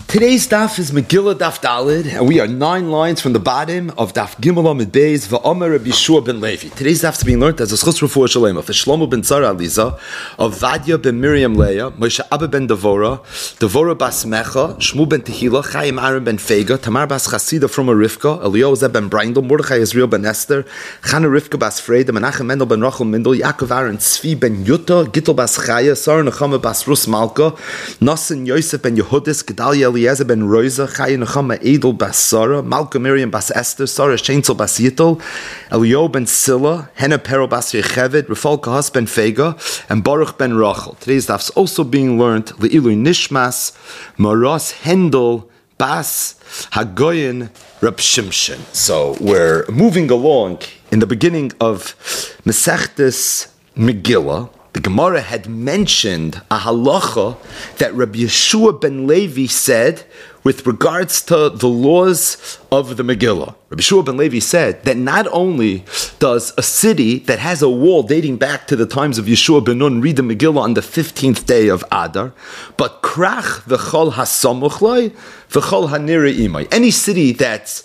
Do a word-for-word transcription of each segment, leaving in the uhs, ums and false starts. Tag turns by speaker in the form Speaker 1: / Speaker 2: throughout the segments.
Speaker 1: Today's daf is Megillah Daf Dalid, and we are nine lines from the bottom of Daf Gimel Amud Beis V'Omer Rabbi Yeshua ben Levi. Today's daf is being learned as a Schus Refuah Shalema of Shlomo ben Tzara Aliza, of Vadia ben Miriam Leah, Moshe Abba ben Devora, Devora bas Mecha, Shmu ben Tehila, Chaim Aaron ben Fega, Tamar bas Chasida from a Rivka, Eliozer ben Brindel, Mordechai Israel ben Esther, Chana Rivka bas Freda, Menachem Mendel ben Rachel Mindel, Yaakov Aaron Tzvi ben Yutta, Gittel bas Chaya, Sarah Nechama bas Rus Malka, Nasan Yosef ben Yehudis, Gedalia Eliezer ben Rosa, Chaya Nechama Edel bas Sarah, Malka Miriam bas Esther, Sarah Shainsel bas Yittel, Elio ben Silla, Hena Pero bas Yechevet, Rafal Kahas ben Fega, and Baruch ben Rachel. Today's daf is also being learned Le'ilu Nishmas, Maras Hendel bas Hagoyin Reb Shimshon. So we're moving along in the beginning of Masechtes Megillah. The Gemara had mentioned a halacha that Rabbi Yeshua ben Levi said with regards to the laws of the Megillah. Rabbi Yeshua ben Levi said that not only does a city that has a wall dating back to the times of Yeshua ben Nun read the Megillah on the fifteenth day of Adar, but krach v'chol hasamuch loi v'chol hanira imai. Any city that's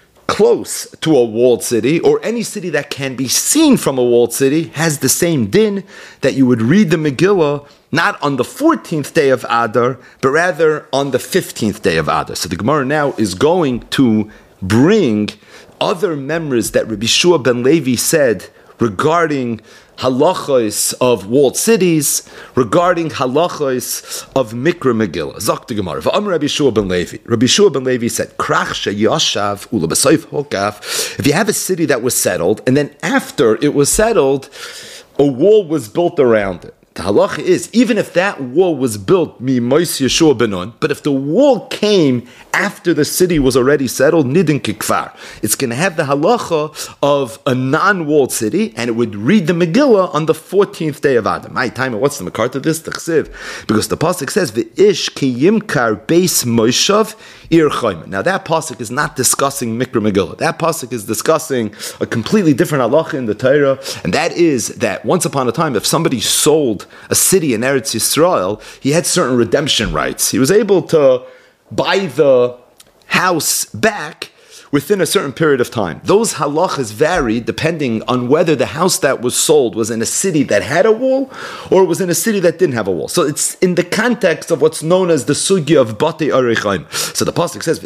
Speaker 1: close to a walled city, or any city that can be seen from a walled city, has the same din that you would read the Megillah not on the fourteenth day of Adar, but rather on the fifteenth day of Adar. So the Gemara now is going to bring other memories that Rabbi Yeshua ben Levi said regarding halachos of walled cities, regarding halachos of Mikra Megillah. Zok the Gemara. V'amar Rabbi Yeshua ben Levi. Rabbi Yeshua ben Levi said, Krach sheyashav ula b'soif hokaf. If you have a city that was settled, and then after it was settled, a wall was built around it. The halacha is, even if that wall was built mi Moshe Yeshua ben Nun, but if the wall came after the city was already settled, nidin kikfar, it's going to have the halacha of a non-walled city, and it would read the Megillah on the fourteenth day of Adar. My time, what's the makar to this? The chsiv, because the pasuk says v'ish kiyimkar beis Moshav ir chayma. Now that pasuk is not discussing Mikra Megillah. That pasuk is discussing a completely different halacha in the Torah, and that is that once upon a time, if somebody sold a city in Eretz Yisrael, he had certain redemption rights. He was able to buy the house back within a certain period of time. Those halachas vary depending on whether the house that was sold was in a city that had a wall or was in a city that didn't have a wall. So it's in the context of what's known as the sugya of Batei Arechaim. So the pasuk says,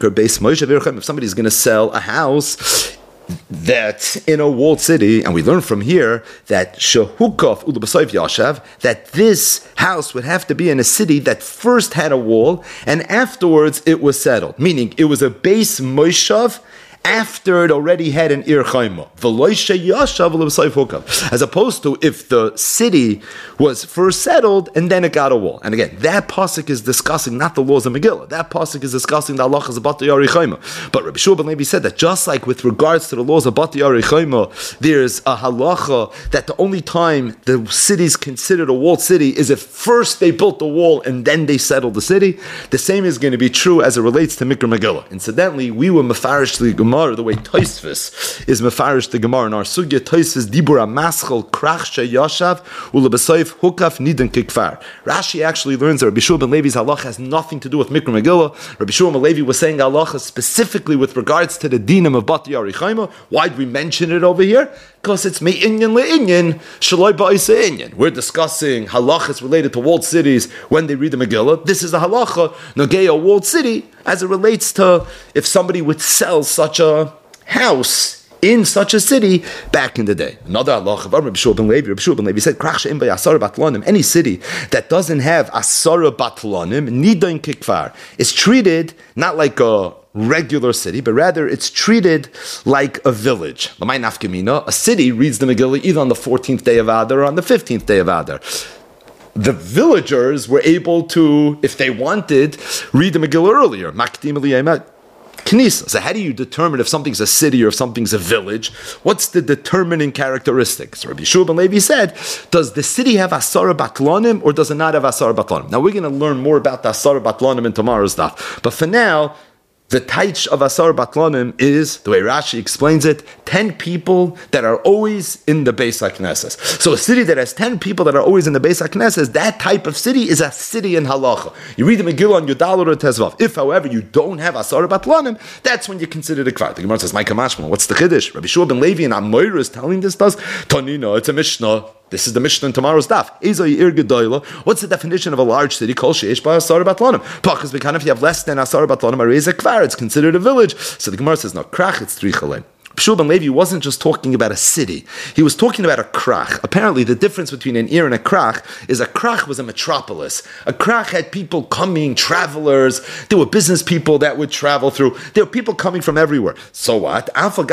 Speaker 1: if somebody's going to sell a house that in a walled city, and we learn from here that shehukaf ulubasayv yashav, that this house would have to be in a city that first had a wall and afterwards it was settled, meaning it was a base moshav after it already had an ir chayma, as opposed to if the city was first settled and then it got a wall. And again, that pasuk is discussing not the laws of Megillah. That pasuk is discussing the halachas of Batei Yari Chayma. But Rabbi Shua ben Levi said that just like with regards to the laws of Batei Yari Chayma, there's a halacha that the only time the city is considered a walled city is if first they built the wall and then they settled the city. The same is going to be true as it relates to Mikra Megillah. Incidentally, we were mefarish the Gemara the way Tosfos is mefarish the Gemara in our sugya. Tosfos dibura maschel krach sheyashav ulebesayif hukaf nidan kikfar. Rashi actually learns that Rabbi Shua ben Levi's halacha has nothing to do with Mikra Megillah. Rabbi Shua ben Levi was saying halacha specifically with regards to the dinim of Batei Yari Chayma. Why'd we mention it over here? Because it's me'inyan le'inyan shaloi ba'isa inyan. We're discussing halachas related to walled cities when they read the Megillah. This is a halacha nogei a walled city as it relates to if somebody would sell such a house in such a city back in the day. Another halacha of Rabbi Shua ben Levi. Rabbi Shua ben Levi said, "Krach she'im b'asara batlanim." Any city that doesn't have asara batlanim, nidain kikfar, is treated not like a regular city, but rather it's treated like a village. A city reads the Megillah either on the fourteenth day of Adar or on the fifteenth day of Adar. The villagers were able to, if they wanted, read the Megillah earlier. Makdim Eliyah Knisa. So how do you determine if something's a city or if something's a village? What's the determining characteristic? So Rabbi Yeshua ben Levi said, does the city have asara batlanim or does it not have asara batlanim? Now we're going to learn more about the asara batlanim in tomorrow's daf. But for now, The taich of Asar Batlanim is, the way Rashi explains it, ten people that are always in the Beis HaKnesses. So a city that has ten people that are always in the Beis HaKnesses, that type of city is a city in halacha. You read the Megillah on Yudal or Tezvav. If, however, you don't have Asar Batlanim, that's when you consider the kvar. The Gemara says, Micah Mashma, what's the Chiddush? Rabbi Shua ben Levi and Amoira is telling this to us. Tonino, it's a Mishnah. This is the Mishnah in tomorrow's daf. What's the definition of a large city? Kol sheish ba asar batlanim. Because if you have less than asar batlanim, a reza kvar, it's considered a village. So the Gemara says, no, krach, it's three chalim. Shua ben Levi wasn't just talking about a city. He was talking about a krach. Apparently, the difference between an ir and a krach is a krach was a metropolis. A krach had people coming, travelers. There were business people that would travel through. There were people coming from everywhere. So what?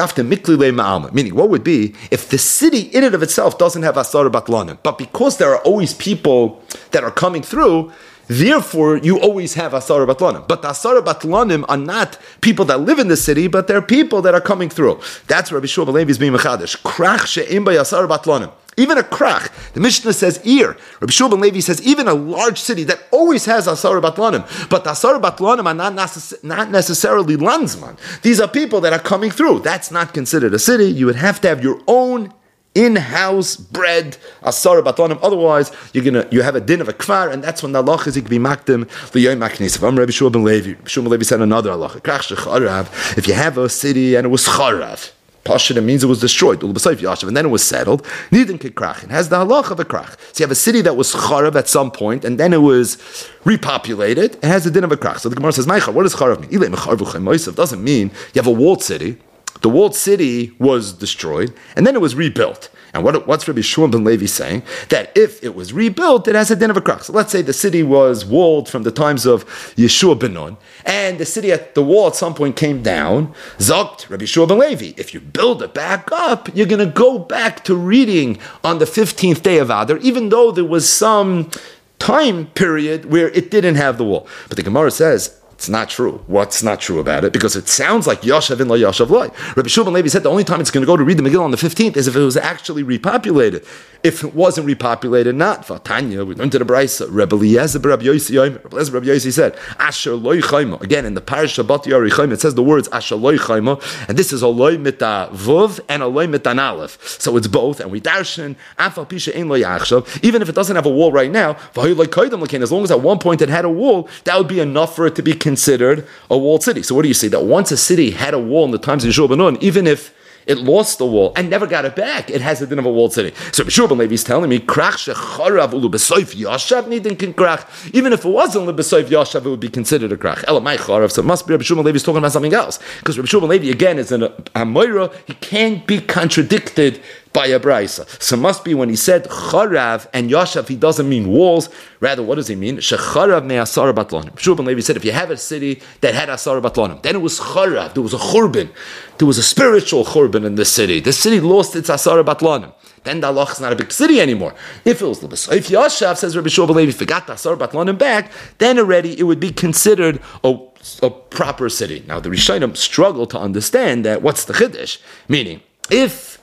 Speaker 1: Meaning, what would be if the city in and of itself doesn't have asar batlanim, but because there are always people that are coming through, therefore, you always have Asar Batlanim. But the Asar Batlanim are not people that live in the city, but they're people that are coming through. That's Rabbi Shua ben Levi is being mechadish. Krach she'im by Asar Batlanim. Even a krach, the Mishnah says ir. Rabbi Shua ben Levi says even a large city that always has Asar Batlanim. But the Asar Batlanim are not, necess- not necessarily landsman. These are people that are coming through. That's not considered a city. You would have to have your own in-house bread, asar batlanim. Otherwise, you're gonna you have a din of a kvar, and that's when the halacha is it can be makdim liyom maknis. If Rabbi Shua ben Levi, Shua ben Levi said another halacha. Krach shecharav. If you have a city and it was charav, Pasha, it means it was destroyed, and then it was settled. Nidin kikrach. It has the halacha of a krach. So you have a city that was charav at some point, and then it was repopulated. It has the din of a krach. So the Gemara says, "Ma'cha, what does charav mean? It doesn't mean you have a walled city. The walled city was destroyed, and then it was rebuilt. And what, what's Rabbi Shua ben Levi saying? That if it was rebuilt, it has a din of a krach. So let's say the city was walled from the times of Yeshua ben Nun, and the city at the wall at some point came down. Zogt Rabbi Shua ben Levi. If you build it back up, you're going to go back to reading on the fifteenth day of Adar, even though there was some time period where it didn't have the wall. But the Gemara says, it's not true. What's not true about it? Because it sounds like Yashav in La Yashav Loi. Rabbi Shua ben Levi said the only time it's going to go to read the Megillah on the fifteenth is if it was actually repopulated. If it wasn't repopulated, not. Vatanya, we learned to the Brisa. Rebbe Eliezer Rabbi Yossi Rebbe Eliezer Rabbi Yossi said, Asher Loi Chayma. Again, in the Parashat Bat Yari Chayma, it says the words Asher Loi Chayma, and this is a Loi Mita Vuv and a Loi Mita Aleph. So it's both, and we darshan Afal Pisha Ein Loi Achshav. Even if it doesn't have a wall right now, as long as at one point it had a wall, that would be enough for it to be considered a walled city. So what do you see? That once a city had a wall in the times of Yeshua ben Nun, even if it lost the wall and never got it back, it has a din of a walled city. So Yeshua ben Levi is telling me, krach shecharav ulu b'soif yashav nidin kin krach. Even if it wasn't ulu b'soif yashav, it would be considered a krach. Elamai charav. So it must be Rabbi Yeshua ben Levi is talking about something else. Because Rabbi Yeshua ben Levi, again, is an Amoira. He can't be contradicted by a brisa. So it must be when he said charav and yashav, he doesn't mean walls. Rather, what does he mean? Shecharav me asar batlanim. Shua ben Levi said, if you have a city that had asar batlanim, then it was charav. There was a churban. There was a spiritual churban in the city. The city lost its asar batlanim. Then the halach is not a big city anymore. If it was if yashav, says Rabbi Shua ben Levi, if you got the asar batlanim back, then already it would be considered a, a proper city. Now the Rishonim struggle to understand that. What's the chiddush? Meaning, if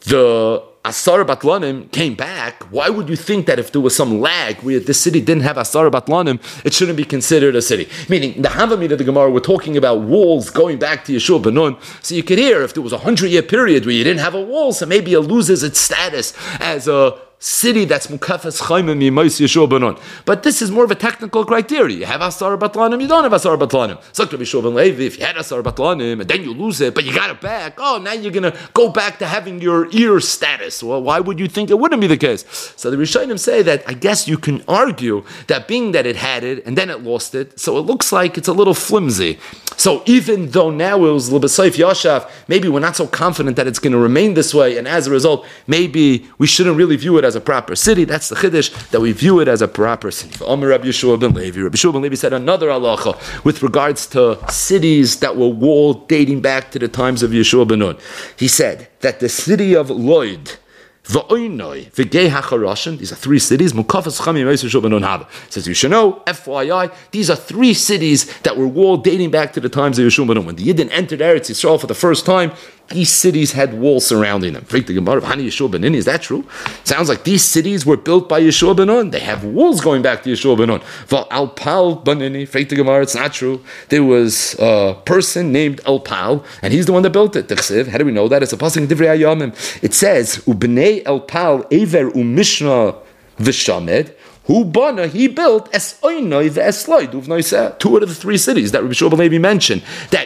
Speaker 1: the Asar Batlanim came back, why would you think that if there was some lag where the city didn't have Asar Batlanim, it shouldn't be considered a city? Meaning, the Havamid of the Gemara, we're talking about walls going back to Yeshua ben Nun. So you could hear if there was a hundred-year period where you didn't have a wall, so maybe it loses its status as a city that's mukafes chaymim yimos Yeshua ben Nun. But this is more of a technical criteria. You have Asar Batlanim, you don't have Asar Batlanim. So Rabbi Yeshua ben Levi, if you had Asar Batlanim and then you lose it, but you got it back, oh, now you're going to go back to having your ear status. Well, why would you think it wouldn't be the case? So the Rishonim say that I guess you can argue that being that it had it and then it lost it, so it looks like it's a little flimsy. So even though now it was L'B'Seif Yashav, maybe we're not so confident that it's going to remain this way, and as a result, maybe we shouldn't really view it as a proper city. That's the chiddush, that we view it as a proper city. Omer Rabbi Yeshua ben Levi. Rabbi Yeshua ben Levi said another halacha with regards to cities that were walled dating back to the times of Yeshua ben Nun. He said that the city of Lod, V'oinoi, V'gei HaCharoshin, these are three cities, Mukafas Chamim Yeshua ben Nun Haba. Says, you should know, F Y I, these are three cities that were walled dating back to the times of Yeshua ben Nun. When the Yidden entered Eretz Yisrael for the first time, these cities had walls surrounding them. Is that true? Sounds like these cities were built by Yeshua ben Nun. They have walls going back to Yeshua ben Nun. Alpal banini. It's not true. There was a person named Alpal, and he's the one that built it. How do we know that? It's a pasuk in Divrei Hayamim. It says, "Ubnei Alpal ever umishna v'shamed." Who bana, he built es oinoi ve'esloid uvnoiseh. Two out of the three cities that Rabbi Shua ben Levi mentioned that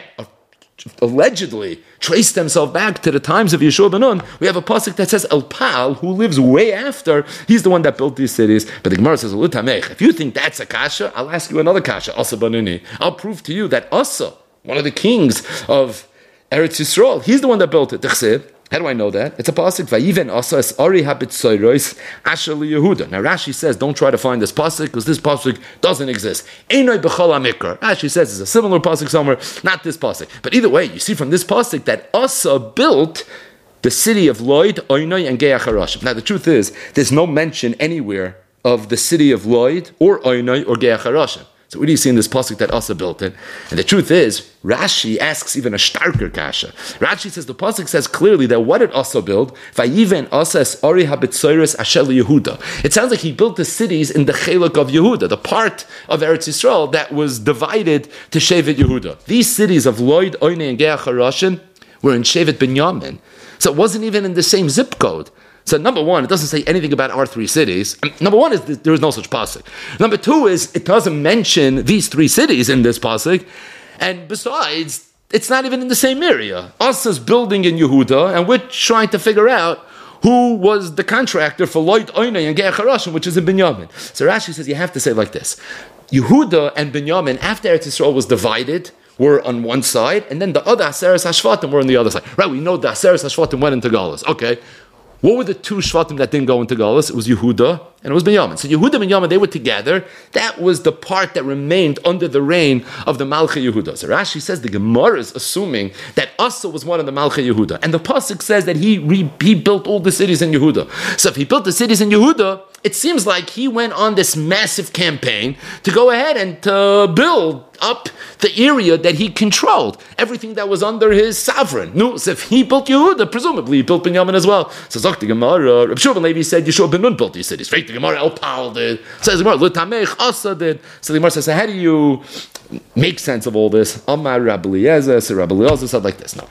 Speaker 1: allegedly trace themselves back to the times of Yeshua ben Nun. We have a pasuk that says Alpal, who lives way after, he's the one that built these cities. But the Gemara says, if you think that's a kasha, I'll ask you another kasha, Asa banuni. I'll prove to you that Asa, one of the kings of Eretz Yisrael, he's the one that built it. How do I know that? It's a pasuk. Vayiven asa es ari habitzoros asher liYehuda. Now Rashi says, don't try to find this pasuk because this pasuk doesn't exist. Einoi b'chol hamikra. Rashi says it's a similar pasuk somewhere, not this pasuk. But either way, you see from this pasuk that Asa built the city of Lod, Oinoi, and Geach HaRashim. Now the truth is, there's no mention anywhere of the city of Lod or Oinoi or Geach HaRashim. So what do you see in this pasuk that Asa built it? And the truth is, Rashi asks even a starker kasha. Rashi says the pasuk says clearly that what did Asa build? Vayiven Asa es ari habitzoros asher Yehuda. It sounds like he built the cities in the chelak of Yehuda, the part of Eretz Yisrael that was divided to Shevet Yehuda. These cities of Lod, Oinei, and Geach HaRashim were in Shevet Binyamin. So it wasn't even in the same zip code. So number one, it doesn't say anything about our three cities. Number one is there is no such pasuk. Number two is it doesn't mention these three cities in this pasuk. And besides, it's not even in the same area. Asa's building in Yehuda, and we're trying to figure out who was the contractor for Lod, Oinei, and Geach HaRashim, which is in Binyamin. So Rashi says you have to say it like this. Yehuda and Binyamin, after Eretz Yisrael was divided, were on one side, and then the other Aseres HaShvatim were on the other side. Right, we know the Aseres HaShvatim went into Galus. Okay. What were the two Shvatim that didn't go into Galus? It was Yehuda and it was Binyamin. So Yehuda and Binyamin, they were together. That was the part that remained under the reign of the Malchei Yehuda. So Rashi says the Gemara is assuming that Asa was one of the Malchei Yehuda. And the Pasuk says that he, re, he built all the cities in Yehuda. So if he built the cities in Yehuda, it seems like he went on this massive campaign to go ahead and to build up the area that he controlled, everything that was under his sovereign. No, so if he built Yehuda, presumably he built Binyamin as well. So Zok the Gemara, Reb Shua ben Levi said Yeshua ben Nun built these cities. Right? The Gemara Alpal did. Says the Gemara Lutamech Asa did. So the Gemara says, so how do you make sense of all this? Amar Rabbi Eliezer, so Rabbi Eliezer said like this. No,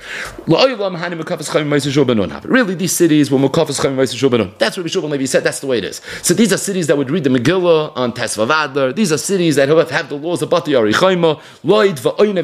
Speaker 1: really, these cities were Mekafas Chaim Yeshua ben Nun. That's what Reb Shua ben Levi said. That's the way it is. So these are cities that would read the Megillah on Tesvav Adar. These are cities that have, have the laws of Bati Arichai. What happened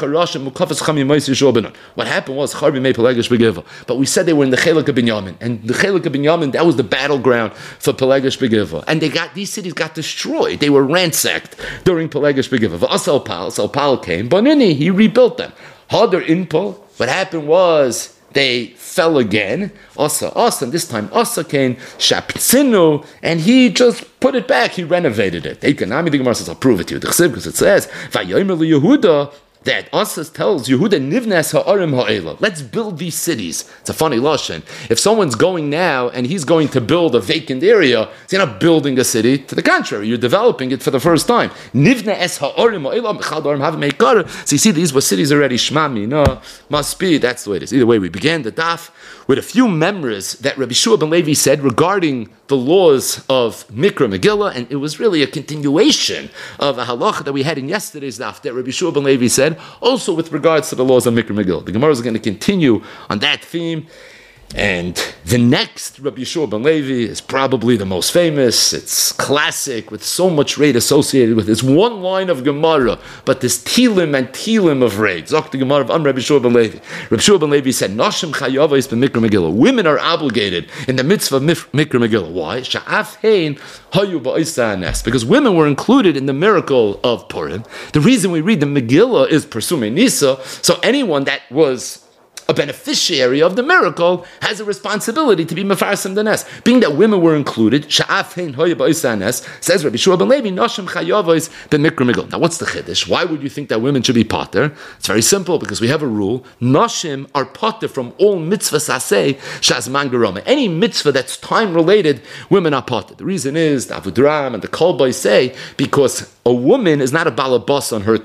Speaker 1: was Charbi made Pelegish Begiva, but we said they were in the Chelak of Binyamin, and the Chelak of Binyamin, that was the battleground for Pelegish Begiva, and they got these cities got destroyed. They were ransacked during Pelegish Begiva. V'asal so Pal came, Bonini, he rebuilt them. Hadar Inpol. What happened was they fell again. Asa, Asa, and this time Asa came, Shaptzinu, and he just put it back. He renovated it. Economy, the Gemara says, I'll prove it to you. Because it says, Vayomer Yehuda, that Asa tells Yehuda, Nivnes ha'arim ha'ela. Let's build these cities. It's a funny lashon. If someone's going now and he's going to build a vacant area, you're not building a city. To the contrary, you're developing it for the first time. Nivnes ha'arim ha'ela, mechad arim have meikar. So you see, these were cities already. Shmami, no, must be. That's the way it is. Either way, we began the daf with a few memories that Rabbi Shua ben Levi said regarding the laws of Mikra Megillah, and it was really a continuation of a halacha that we had in yesterday's daf that Rabbi Shua ben Levi said, also with regards to the laws of Mikra Megillah. The Gemara is going to continue on that theme, and the next Rabbi Shua ben Levi is probably the most famous. It's classic with so much rate associated with it. It's one line of Gemara, but this tilim and tilim of rate. Zok the Gemara of Am Rabbi Shua ben Levi. Rabbi Shua ben Levi said, Nashim chayavos b'Mikra Megillah. Women are obligated in the mitzvah of Mikra Megillah. Why? Sha'af hein hayu ba'isa anes. Because women were included in the miracle of Purim. The reason we read the Megillah is Persume Nisa. So anyone that was a beneficiary of the miracle has a responsibility to be mefarsim the nes. Being that women were included, sha'afin hoya ba'isa nes, says Rabbi Shua ben Levi, nashim chayavos b'Mikra Megillah. Now what's the chiddush? Why would you think that women should be pater? It's very simple, because we have a rule. Nashim are pater from all mitzvah saseh shazman gerama. Any mitzvah that's time related, women are pater. The reason is the Avudraham and the Kolboi say because a woman is not a balabas on her time.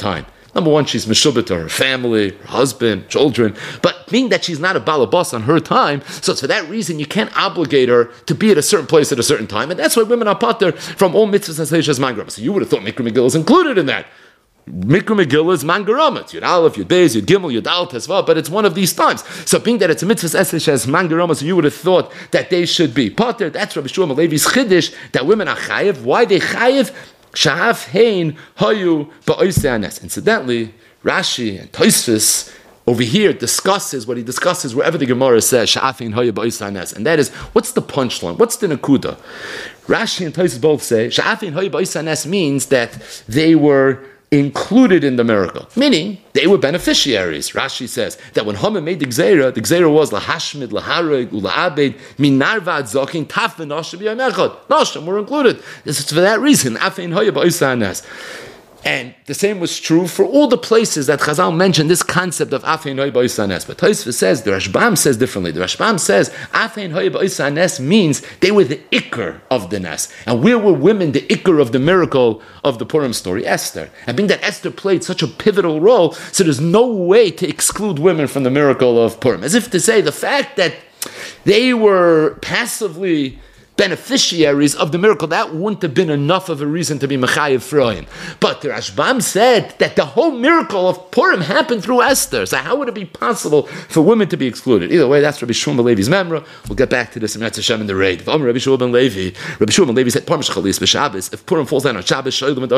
Speaker 1: Number one, she's meshubet to her family, her husband, children. But being that she's not a balabas on her time, so it's for that reason you can't obligate her to be at a certain place at a certain time. And that's why women are pater from all mitzvahs and seishas mangaram. So you would have thought Mikra Megillah is included in that. Mikra Megillah is mangaramat. Yud Aleph, Yud Beis, Yud Gimel, Yud Al, Tesvav, but it's one of these times. So being that it's a mitzvah seishas mangaramat, so you would have thought that they should be pater. That's Rabbi Shmuel Levi's chiddush, that women are chayiv. Why they chayiv? Shahaf hein hayu ba'oisei anes. Incidentally, Rashi and Tosfos over here discusses what he discusses wherever the Gemara says Shahaf hein hayu ba'oisei anes, and that is, what's the punchline? What's the nakuda? Rashi and Tosfos both say Shahaf hein hayu ba'oisei anes means that they were included in the miracle, meaning they were beneficiaries. Rashi says that when Haman made the Gzeira, the Gzeira was lahashmid, lahareg, ulaabed, minarvad zokin, taf v'noshim b'yamechad. Noshim were included. This is for that reason. Afein hoya ba'oisei anes. And the same was true for all the places that Chazal mentioned this concept of Afein Hoya Ba'oisei Anes. But Tosfos says, the Rashbam says differently. The Rashbam says Afein Hoya Ba'oisei Anes means they were the Iker of the Nes. And where were women the Iker of the miracle of the Purim story? Esther. And being that Esther played such a pivotal role, so there's no way to exclude women from the miracle of Purim. As if to say, the fact that they were passively beneficiaries of the miracle, that wouldn't have been enough of a reason to be Mechayev Freud. But the Rashbam said that the whole miracle of Purim happened through Esther. So how would it be possible for women to be excluded? Either way, that's Rabbi Shmuel ben Levi's memra. We'll get back to this in Meretz Hashem in the raid. Rabbi Shmuel ben Levi, Rabbi Shmuel ben Levi said, Purim Shachalis b'Shabbos. If Purim falls down on Shabbos,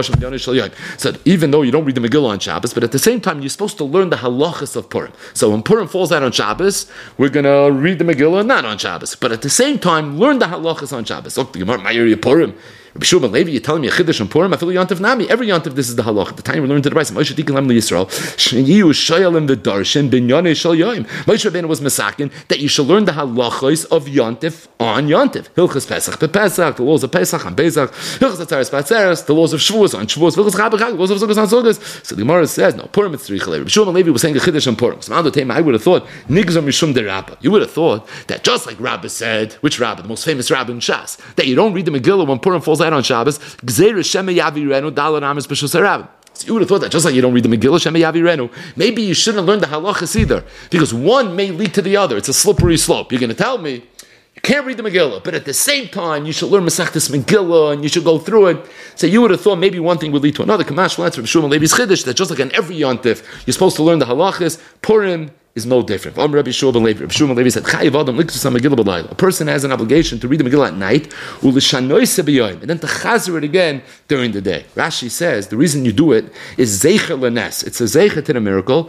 Speaker 1: so even though you don't read the Megillah on Shabbos, but at the same time you're supposed to learn the halachas of Purim. So when Purim falls out on Shabbos, we're going to read the Megillah not on Shabbos, but at the same time learn the halachas on Shabbos. Look, the Gemara, Ma'ir Purim. Rabbi Shmuel ben Levi, you're telling me a chiddush on Purim? I feel Yontif Nami. Every Yontif, this is the halach. The time we learned to the Brayso, Moshe Tikkun Lam Yisrael, Shniyu Shayalim v'Darshin Binyane Shal Yoim. Moshe Rabbeinu was masakin that you shall learn the halachos of Yontif on Yontif. Hilchas Pesach be Pesach, the laws of Pesach on Pesach. Hilchas Atzeres Atzeres, the laws of Shavuos on Shavuos. Hilchas Chag B'Chag, the laws of Sukkos on Sukkos. So the Gemara says, no, Purim it's three chalei. Rabbi Shmuel ben Levi was saying the chiddush on Purim. So I would have thought Nigzar Mishum de Rabbah. You would have thought that just like Rabbah said, which Rabbah, the most famous Rabbah in Shas, that you don't read the Megillah when Purim falls out on Shabbos. So you would have thought that just like you don't read the Megillah, Shema Yavirenu, maybe you shouldn't learn the halachas either, because one may lead to the other. It's a slippery slope. You're going to tell me you can't read the Megillah, but at the same time you should learn Masechtas Megillah and you should go through it. So you would have thought maybe one thing would lead to another. Kamash Latz Rabbi Shmuel ben Levi's chiddush that just like on every yontif you're supposed to learn the halachas. Purim is no different. Rabbi Shmuel ben Levi, Rabbi Shmuel ben Levi said, a person has an obligation to read the Megillah at night, and then to chazer it again during the day. Rashi says the reason you do it is zeicher lenes. It's a zeicher to the miracle.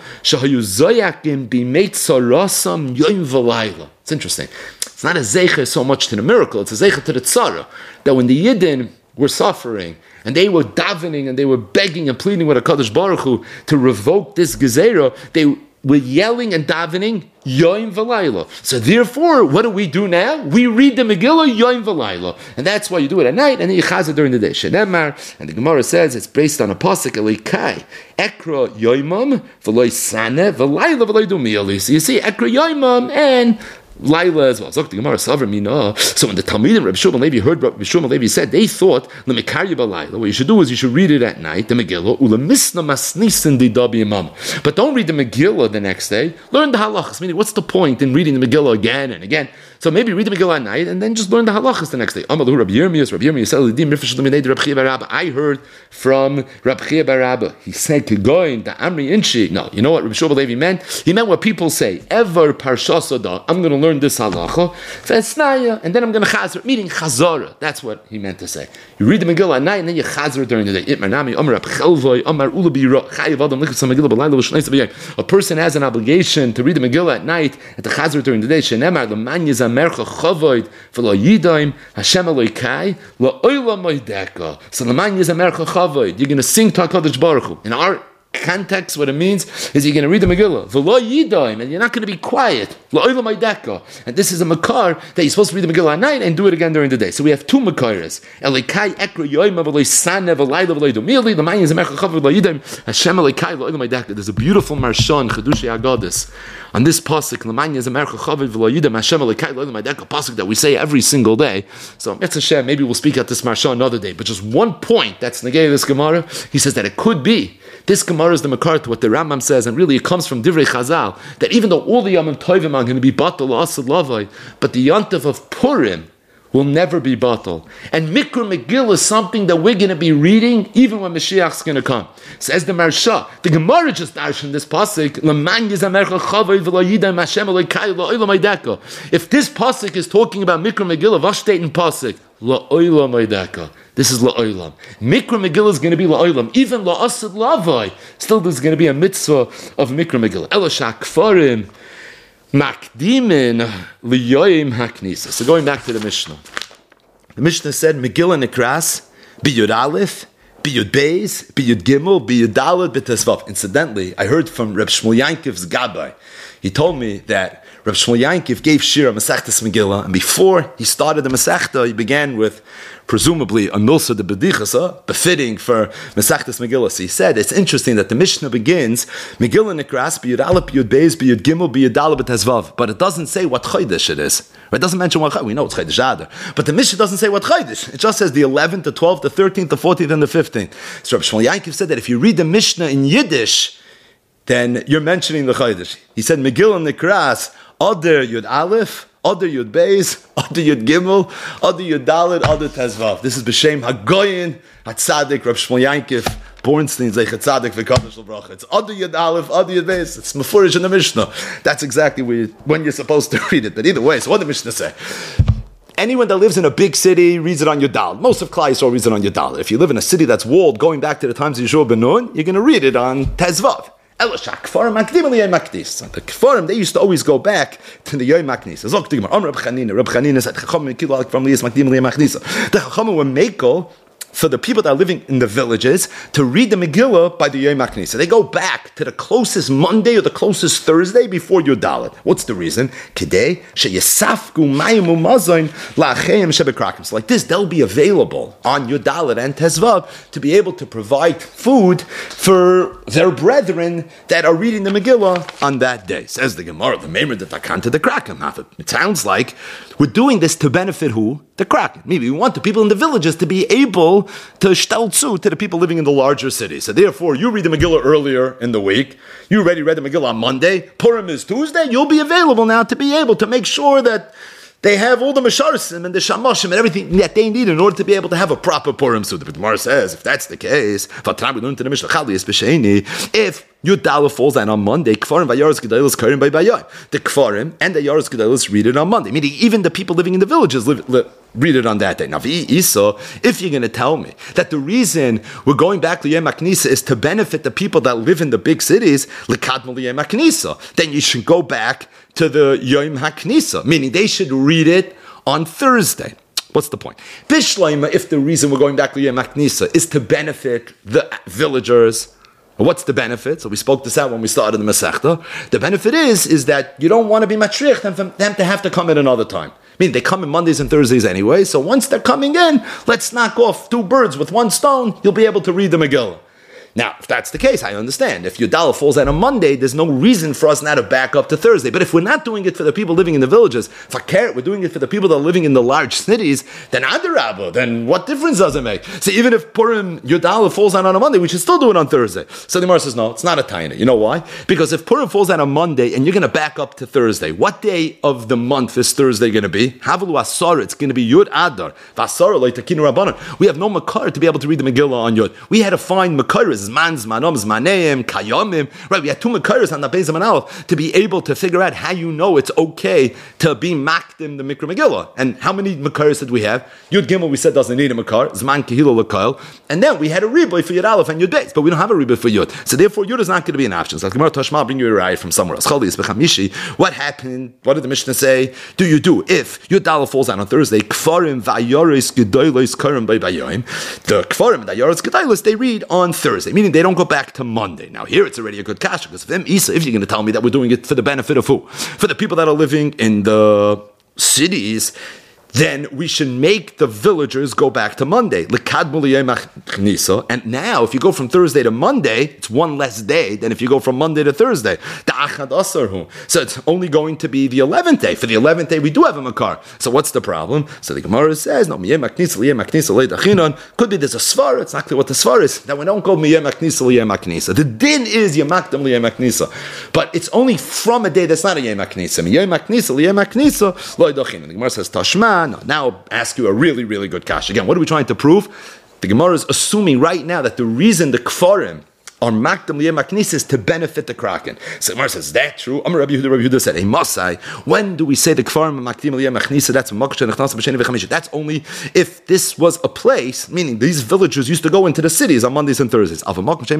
Speaker 1: It's interesting. It's not a zeicher so much to the miracle. It's a zeicher to the tzara. That when the Yidden were suffering and they were davening and they were begging and pleading with HaKadosh Baruch Hu to revoke this gezerah, they we're yelling and davening Yoim V'Layla. So therefore, what do we do now? We read the Megillah Yoim V'Layla. And that's why you do it at night, and then you chaz it during the day. Shenemar, and the Gemara says it's based on a pasuk, Elikai, Ekra Yoimam, V'Loy Saneh, V'Layla V'Loy Dumiyali. So you see, Ekra Yoimam, and Laila as well. So when the Talmidim Rabbi Shmuel ben Levi heard Rabbi Shmuel ben Levi said, they thought what you should do is you should read it at night, the Megillah, but don't read the Megillah the next day. Learn the halachas. Meaning, what's the point in reading the Megillah again and again? So maybe read the Megillah at night and then just learn the halachas the next day. Amalu Rabbi Yirmiyah, Rabbi Yirmiyah said, I heard from Rabbi Chia bar Rabba. He said, "Kegoin the Amri Inchi." No, you know what Rabbi Shmuel ben Levi meant? He meant what people say. Ever parshasada. I'm going to learn this halacha, and then I'm going to chazer, meaning chazara. That's what he meant to say. You read the Megillah at night, and then you chazer during the day. A person has an obligation to read the Megillah at night and to chazer during the day. You're going to sing to HaKadosh Baruch Hu. In our context, what it means is you're going to read the Megillah, V'lo yidaim, and you're not going to be quiet. And this is a makar that you're supposed to read the Megillah at night and do it again during the day. So we have two makaras. There's a beautiful marshan Chedushei Agadas on this pasuk, pasuk that we say every single day. So Hashem, maybe we'll speak at this marshan another day. But just one point that's negay this Gemara. He says that it could be This Gemara is the makar to what the Rambam says, and really it comes from Divrei Chazal, that even though all the Yomim Tovim are going to be batal asad lavai, but the Yontif of Purim will never be batal. And Mikra Megillah is something that we're going to be reading even when Mashiach's going to come. Says the Marsha, the Gemara just darshan this pasuk, if this pasuk is talking about Mikra Megillah, what state in pasuk? La'olam Oidaka. This is La'olam. Mikra Megillah is going to be La'olam. Even La'asad Lavai, still there's going to be a mitzvah of Mikra Megillah. Elashak Kfarim. Makdimin liyoyim haknisa. So going back to the Mishnah. The Mishnah said, Megillah Nikras, biyud Aleph, biyud Beis, biyud Gimel, biyud Daled, b'tesvav. Incidentally, I heard from Reb Shmuel Yankov's Gabbai. He told me that Reb Shmuel Yankov gave Shira Masechtas Megillah, and before he started the Masechta, he began with presumably a Milsa de Bedichasa, befitting for Masechtas Megillah. So he said, it's interesting that the Mishnah begins, Megillah Nikras, biyud Aleph, biyud Beis, biyud Gimel, biyud Daled, b'tesvav. But it doesn't say what Chodesh it is. It doesn't mention what Chodesh. We know it's Chodesh Adar. But the Mishnah doesn't say what Chodesh. It just says the eleventh, the twelfth, the thirteenth, the fourteenth, and the fifteenth. So Reb Shmuel Yankov said that if you read the Mishnah in Yiddish, then you're mentioning the Chodesh. He said, Megillah Nikras, Oder Yud Aleph, Oder Yud Beis, Oder Yud Gimel, Oder Yud Daled, Oder Tezvav. This is B'Shem HaGoyin, HaTzadik, Reb Shmuel Yankov, Bornstein, Zeichet Tzadik, V'Kadosh L'Bracha. It's Oder Yud Aleph, Oder Yud Beis. It's Mefurish in the Mishnah. That's exactly where you, when you're supposed to read it. But either way, so what did the Mishnah say? Anyone that lives in a big city reads it on Yudal. Most of Klal Yisrael reads it on Yudal. If you live in a city that's walled, going back to the times of Yeshua ben Nun, you're going to read it on Tezvav. The Kfarim, they used to always go back to the Yom Maknisa. Reb Chanina, Reb Chanina said, the Chachamim were makel for the people that are living in the villages to read the Megillah by the Yom HaKnisa. They go back to the closest Monday or the closest Thursday before Yudalit. What's the reason? Kedei sheyesafku mayim umazayin la'acheim shebekrakim. So like this, they'll be available on Yudalit and Tezvav to be able to provide food for their brethren that are reading the Megillah on that day. Says the Gemara, the Meimer that Takanta the Kraken. It sounds like we're doing this to benefit who? The Kraken. Maybe we want the people in the villages to be able to shtelzu to the people living in the larger cities. So therefore, you read the Megillah earlier in the week. You already read the Megillah on Monday. Purim is Tuesday. You'll be available now to be able to make sure that they have all the Mesharsim and the Shamashim and everything that they need in order to be able to have a proper Purim Suda. But the Gemara says, if that's the case, if Yud falls down on Monday, Kfarim Vayaros Gedalos Karim by Bayai. The Kfarim and the Yaros Gedalos read it on Monday. Meaning even the people living in the villages live, live, read it on that day. Now, Isa, if you're going to tell me that the reason we're going back to Yom HaKnisa is to benefit the people that live in the big cities, L'kadma Yom HaKnisa, then you should go back to the Yom HaKnisa, meaning they should read it on Thursday. What's the point? Bishleima, if the reason we're going back to Yom HaKnisa is to benefit the villagers, what's the benefit? So we spoke this out when we started the Masechta. The benefit is, is that you don't want to be matriach them for them to have to come in another time. I mean, they come in Mondays and Thursdays anyway, so once they're coming in, let's knock off two birds with one stone, you'll be able to read the Megillah. Now, if that's the case, I understand. If Yudal falls out on Monday, there's no reason for us now to back up to Thursday. But if we're not doing it for the people living in the villages, if I care, we're doing it for the people that are living in the large cities, then Adarabba, then what difference does it make? So even if Purim Yudal falls out on a Monday, we should still do it on Thursday. So the Gemara says, no, it's not a taina. You know why? Because if Purim falls out on Monday and you're going to back up to Thursday, what day of the month is Thursday going to be? Havalu Asar, it's going to be Yud Adar. Vasara, like Takinu Rabbanon. We have no Makar to be able to read the Megillah on Yud. We had to find Makaras. Zman, Zmanom, Zmaneim, Kayomim. Right, we had two Makaras on the Beis Manal to be able to figure out how you know it's okay to be Makdim the Mikra Megillah. And how many Makaras did we have? Yud Gimel we said doesn't need a Makar. Zman Kehilo L'Kail. And then we had a Riboy for Yud Aleph and Yud Beis, but we don't have a Riboy for Yud. So therefore Yud is not going to be an option. So Gemara Tashma, I'll bring you a raya from somewhere else. What happened? What did the Mishnah say? Do you do if Yud Aleph falls out on Thursday? Kfarim va'yoris gedolos karim by bayoim. The Kfarim and the Yaros gedolos they read on Thursday, meaning they don't go back to Monday. Now here it's already a good kasha because if them Isa, if you're going to tell me that we're doing it for the benefit of who? For the people that are living in the cities. then we should make the villagers go back to Monday. And now, if you go from Thursday to Monday, it's one less day than if you go from Monday to Thursday. So it's only going to be the eleventh day. For the eleventh day, we do have a makar. So what's the problem? So the Gemara says, no, could be there's a svar. It's not clear what the svar is. That we don't go miyeh maknisa liyeh maknisa. The din is yemakdam liyeh maknisa. But it's only from a day that's not a yeh maknisa. Miyeh maknisa liyeh maknisa lo yidachin. The Gemara says, Tashma. No, now I'll ask you a really, really good kash. Again, what are we trying to prove? The Gemara is assuming right now that the reason the kfarim are makdam liyeh maknisa is to benefit the kraken. So the Gemara says, is that true? Amar Rabbi Yehuda, Rabbi Yehuda said, hey, Masai, when do we say the kfarim are makdam liyeh maknisa? That's maksha nechnasa b'sheni v'chamisha. That's only if this was a place, meaning these villagers used to go into the cities on Mondays and Thursdays. But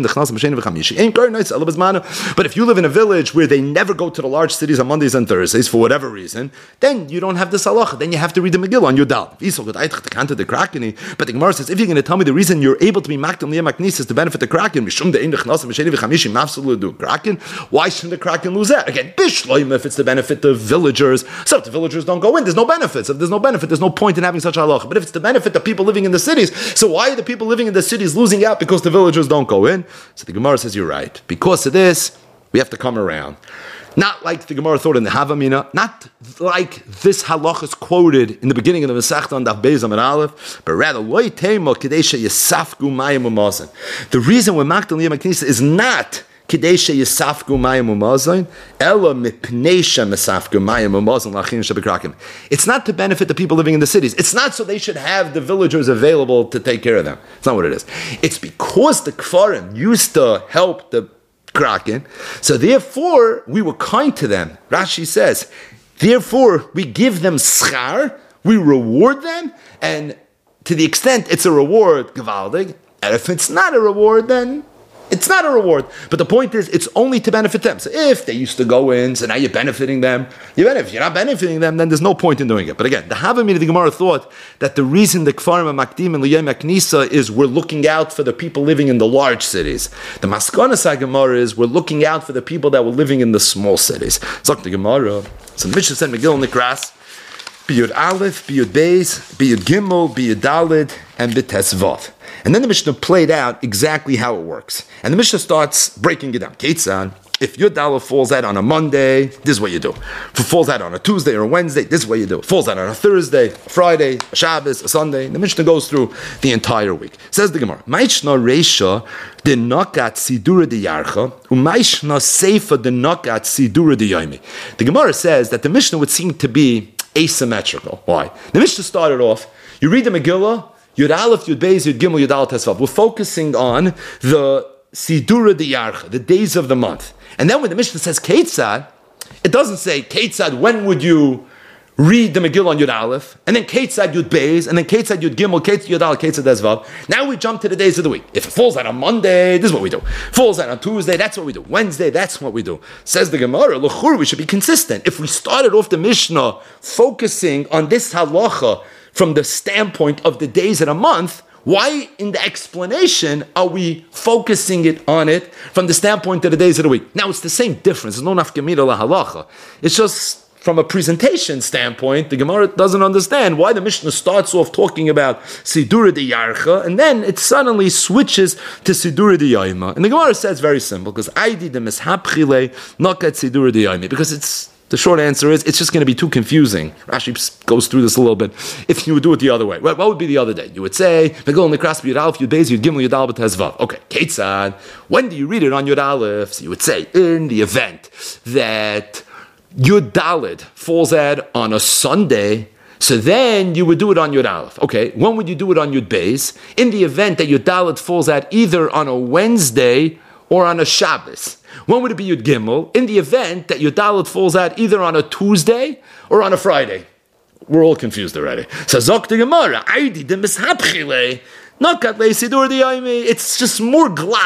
Speaker 1: if you live in a village where they never go to the large cities on Mondays and Thursdays for whatever reason, then you don't have this halacha. Then you have to read the Megillah on your dal. But the Gemara says, if you're going to tell me the reason you're able to be makdam liyeh maknisa is to benefit the kraken, why shouldn't the kraken lose that? Again, bishloim, if it's to benefit the villagers. So if the villagers don't go in, there's no benefits. If there's no benefit, there's no point in having such a halacha. But if it's to benefit the people living in the cities, so why are the people living in the cities losing out because the villagers don't go in? So the Gemara says, you're right. Because of this, we have to come around. Not like the Gemara thought in the Havamina, not like this halach is quoted in the beginning of the Masechta on Daf Beis Amud Aleph, but rather loy teima kedesha yisafku mayim umazon. The reason we're makdam liyeh maknisa is not kedesha yisafku mayim umazon, ela mipneisha misafku mayim umazon lachin shebekrakim. It's not to benefit the people living in the cities. It's not so they should have the villagers available to take care of them. It's not what it is. It's because the kfarim used to help the kraken, so therefore we were kind to them. Rashi says, therefore we give them schar, we reward them, and to the extent it's a reward, gewaldig, and if it's not a reward, then it's not a reward. But the point is, it's only to benefit them. So if they used to go in, so now you're benefiting them, you benefit. If you're not benefiting them, then there's no point in doing it. But again, the Havamina of the Gemara thought that the reason the Kfarim and Makdim and Liyeh Maknisa is we're looking out for the people living in the large cities. The Maskonas Gemara is we're looking out for the people that were living in the small cities. So the Gemara, so the Mishnah said Megillah Nikras, Biyud Aleph, Biyud Beis, Biyud Gimel, Biyud Dalid, and B'Tesvav. And then the Mishnah played out exactly how it works. And the Mishnah starts breaking it down. Ketzan, if your dollar falls out on a Monday, this is what you do. If it falls out on a Tuesday or a Wednesday, this is what you do. If it falls out on a Thursday, a Friday, a Shabbos, a Sunday, the Mishnah goes through the entire week. Says the Gemara, Maishna Reisha de Nokat Sidura de Yarcha, Umaishna Seifa de Nokat Sidura de Yomi. The Gemara says that the Mishnah would seem to be asymmetrical. Why? The Mishnah started off, you read the Megillah, Yud Aleph, Yud Beis, Yud Gimel, Yud Aleph, Tesvav. We're focusing on the Sidura de Yarcha, the days of the month. And then when the Mishnah says Ketzad, it doesn't say Ketzad, when would you read the Megillah on Yud Aleph, and then Ketzad Yud Beis, and then Ketzad Yud Gimel, Ketzad Yud Aleph, Ketzad Tesvav. Now we jump to the days of the week. If it falls out on Monday, this is what we do. Falls out on Tuesday, that's what we do. Wednesday, that's what we do. Says the Gemara, L'chur, we should be consistent. If we started off the Mishnah focusing on this halacha from the standpoint of the days in a month, why in the explanation are we focusing it on it from the standpoint of the days of the week? Now it's the same difference. There's no nafkamira la halacha. It's just from a presentation standpoint, the Gemara doesn't understand why the Mishnah starts off talking about Sidura de Yarcha, and then it suddenly switches to Sidura de Yaima. And the Gemara says very simple, because I did the Mishapchile, not at Sidura de Yaima, because it's the short answer is, it's just going to be too confusing. Rashi goes through this a little bit. If you would do it the other way, what would be the other day? You would say, Megillah Nikras Yud Aleph, Yud Beis, Yud Gimel, Yud Aleph, Tesvav. Okay, Ketzad, when do you read it on Yud Aleph? So you would say, in the event that Yud Daled falls out on a Sunday, so then you would do it on Yud Aleph. Okay, when would you do it on Yud Beis? In the event that Yud Daled falls out either on a Wednesday or on a Shabbos. When would it be Yud Gimel? In the event that Yud Daled falls out either on a Tuesday or on a Friday. We're all confused already. So Zok the Gemara, Aidi de Mishapchile, Nakat le Sidur di Yaimi. It's just more glatt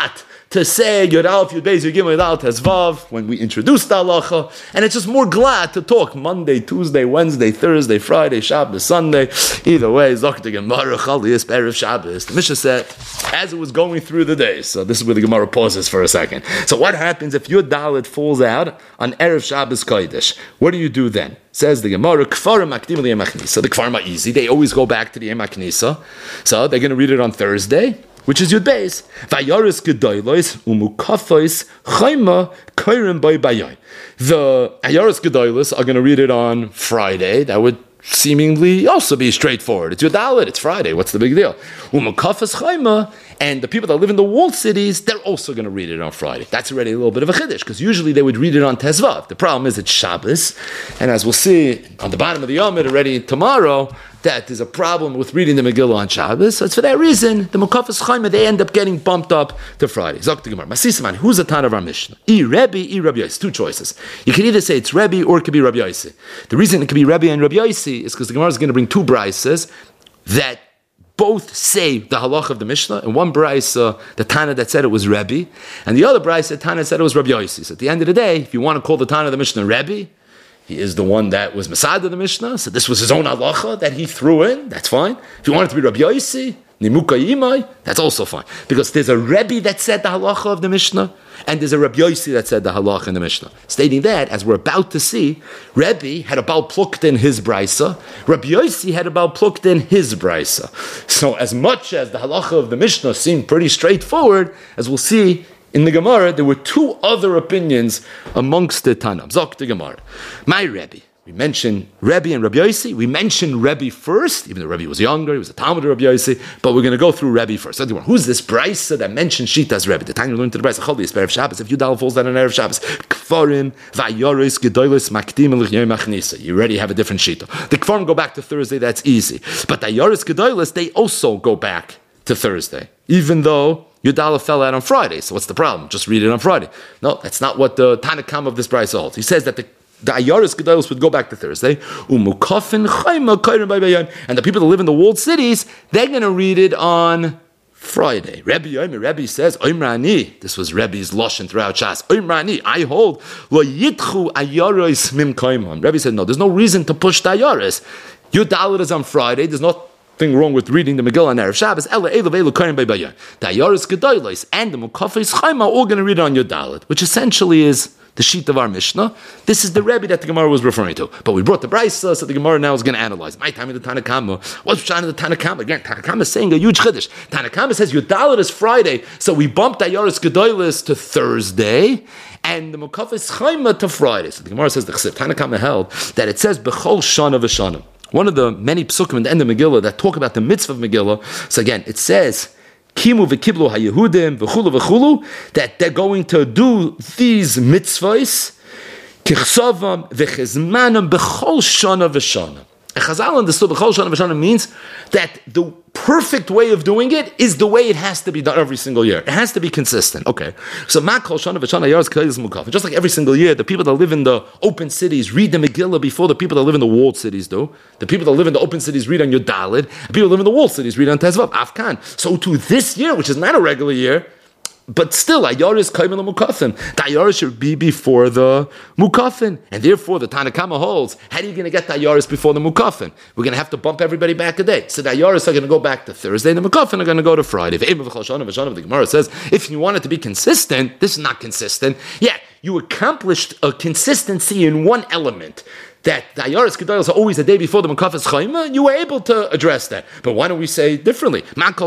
Speaker 1: to say Yud Aleph, Yud Beis, Yud Gimel, Yud Aleph, Tezvav when we introduced the halacha, and it's just more glad to talk Monday, Tuesday, Wednesday, Thursday, Friday, Shabbos, Sunday. Either way, Zok the Gemara, Chaliyas, Erev Shabbos. The Mishnah said, as it was going through the days, so this is where the Gemara pauses for a second. So what happens if your Dalet falls out on Erev Shabbos Kodesh? What do you do then? Says the Gemara, Kfarim Makdim L'Yom HaKnisa. The Kfarim are easy. They always go back to the Yom HaKnisa. So they're going to read it on Thursday, which is Yud Beis. Vayaris Gedolos Umukafos Chayma Kairim Bay Bayoy. The Ayaris Gedolos are going to read it on Friday. That would seemingly also be straightforward. It's Yud Dalet, it's Friday. What's the big deal? Umukafos Chayma. And the people that live in the walled cities, they're also going to read it on Friday. That's already a little bit of a chiddush, because usually they would read it on Tezvav. The problem is it's Shabbos, and as we'll see on the bottom of the Yomid already tomorrow, that there's a problem with reading the Megillah on Shabbos. So it's for that reason, the Mukafas Chaima, they end up getting bumped up to Friday. Zok the Gemara. Masisiman, who's the Tan of our Mishnah? I Rebbe, I Rabbi Yossi. Two choices. You can either say it's Rebbe or it could be Rabbi Yossi. The reason it could be Rebbe and Rabbi Yossi is because the Gemara is going to bring two brises that both say the halach of the Mishnah. In one brisa, the Tana that said it was Rebbe, and the other brisa, the Tana said it was Rabbi Yossi. So at the end of the day, if you want to call the Tana of the Mishnah Rebbe, he is the one that was Masad of the Mishnah, so this was his own halacha that he threw in, that's fine. If you want it to be Rabbi Yossi, Nimuka Yimai, that's also fine. Because there's a Rebbe that said the halacha of the Mishnah, and there's a Rabbi Yossi that said the halacha in the Mishnah. Stating that, as we're about to see, Rebbe had a Baal Plukt in his brisa, Rabbi Yossi had a Baal Plukt in his brisa. So as much as the halacha of the Mishnah seemed pretty straightforward, as we'll see in the Gemara, there were two other opinions amongst the Tanam. Zok the Gemara. My Rebbe. We mentioned Rebbe and Rabbi Yossi. We mentioned Rebbe first, even though Rebbe was younger, he was a Talmud of Rabbi Yossi, but we're going to go through Rebbe first. So, who's this brisa that mentioned Shita's Rebbe? The time you learned to the brisa, Chaliyas, Erev Shabbos. If Yudal falls down on Erev Shabbos, Kfarim, Vayoros, Gedolos, Makdim, L'Yom HaKnisa. You already have a different Shita. The Kfarim go back to Thursday, that's easy. But the Vayoros, Gedolos, they also go back to Thursday, even though Yudala fell out on Friday. So what's the problem? Just read it on Friday. No, that's not what the Tanakam of this brisa holds. He says that the The Ayaris Gedolos would go back to Thursday. Umukafin Chayma Kairim Bayan. And the people that live in the walled cities, they're going to read it on Friday. Rebbe Yomer, Rebbe says, Oimrani. This was Rebbe's lashon throughout Shas. Oimrani, I hold. Lo yitchu Ayaris Mim Kaimon. Rebbe said, no, there's no reason to push the Ayaris. Your Dalit is on Friday. There's nothing wrong with reading the Megillah on Erev Shabbos. Ela Ela Velu Kairim Bayan. The Ayaris Gedolos and the Mukafis Chayma are all going to read it on your Dalit, which essentially is the sheet of our Mishnah. This is the Rebbe that the Gemara was referring to. But we brought the Brisa, so the Gemara now is going to analyze. My time in the Tanakama. What's Pshat in the Tanakama? Again, Tanakama is saying a huge chiddush. Tanakama says Yudalit is Friday, so we bumped Ayaris Gedolos to Thursday, and the Mukafis Chayma to Friday. So the Gemara says the Chsiv Tanakama held that it says Bechol Shana V'Shana. One of the many psukim in the end of Megillah that talk about the mitzvah of Megillah. So again, it says Kimu v'kiblu haYehudim v'chulu v'chulu, that they're going to do these mitzvahs kichsavam v'chizmanam b'chol shana v'shana. And Chazal understood b'chol shana v'shana means that the perfect way of doing it is the way it has to be done every single year. It has to be consistent. Okay, so ma kol shana v'shana yaris k'ayis mukaf. Just like every single year, the people that live in the open cities read the Megillah before the people that live in the walled cities do. The people that live in the open cities read on Yud Daled. The people that live in the walled cities read on Tezvav. Afkan. So to this year, which is not a regular year, but still, Ayaris Kaimel Mukafin. The Ayaris should be before the Mukafin. And therefore, the Tanakama holds, how are you going to get the Ayaris before the Mukafin? We're going to have to bump everybody back a day. So the Ayaris are going to go back to Thursday, and the Mukafin are going to go to Friday. The Gemara says, if you want it to be consistent, this is not consistent. Yeah, you accomplished a consistency in one element, that the Ayaris Gedolos are always a day before the Mukafis Chayma, you were able to address that. But why don't we say differently?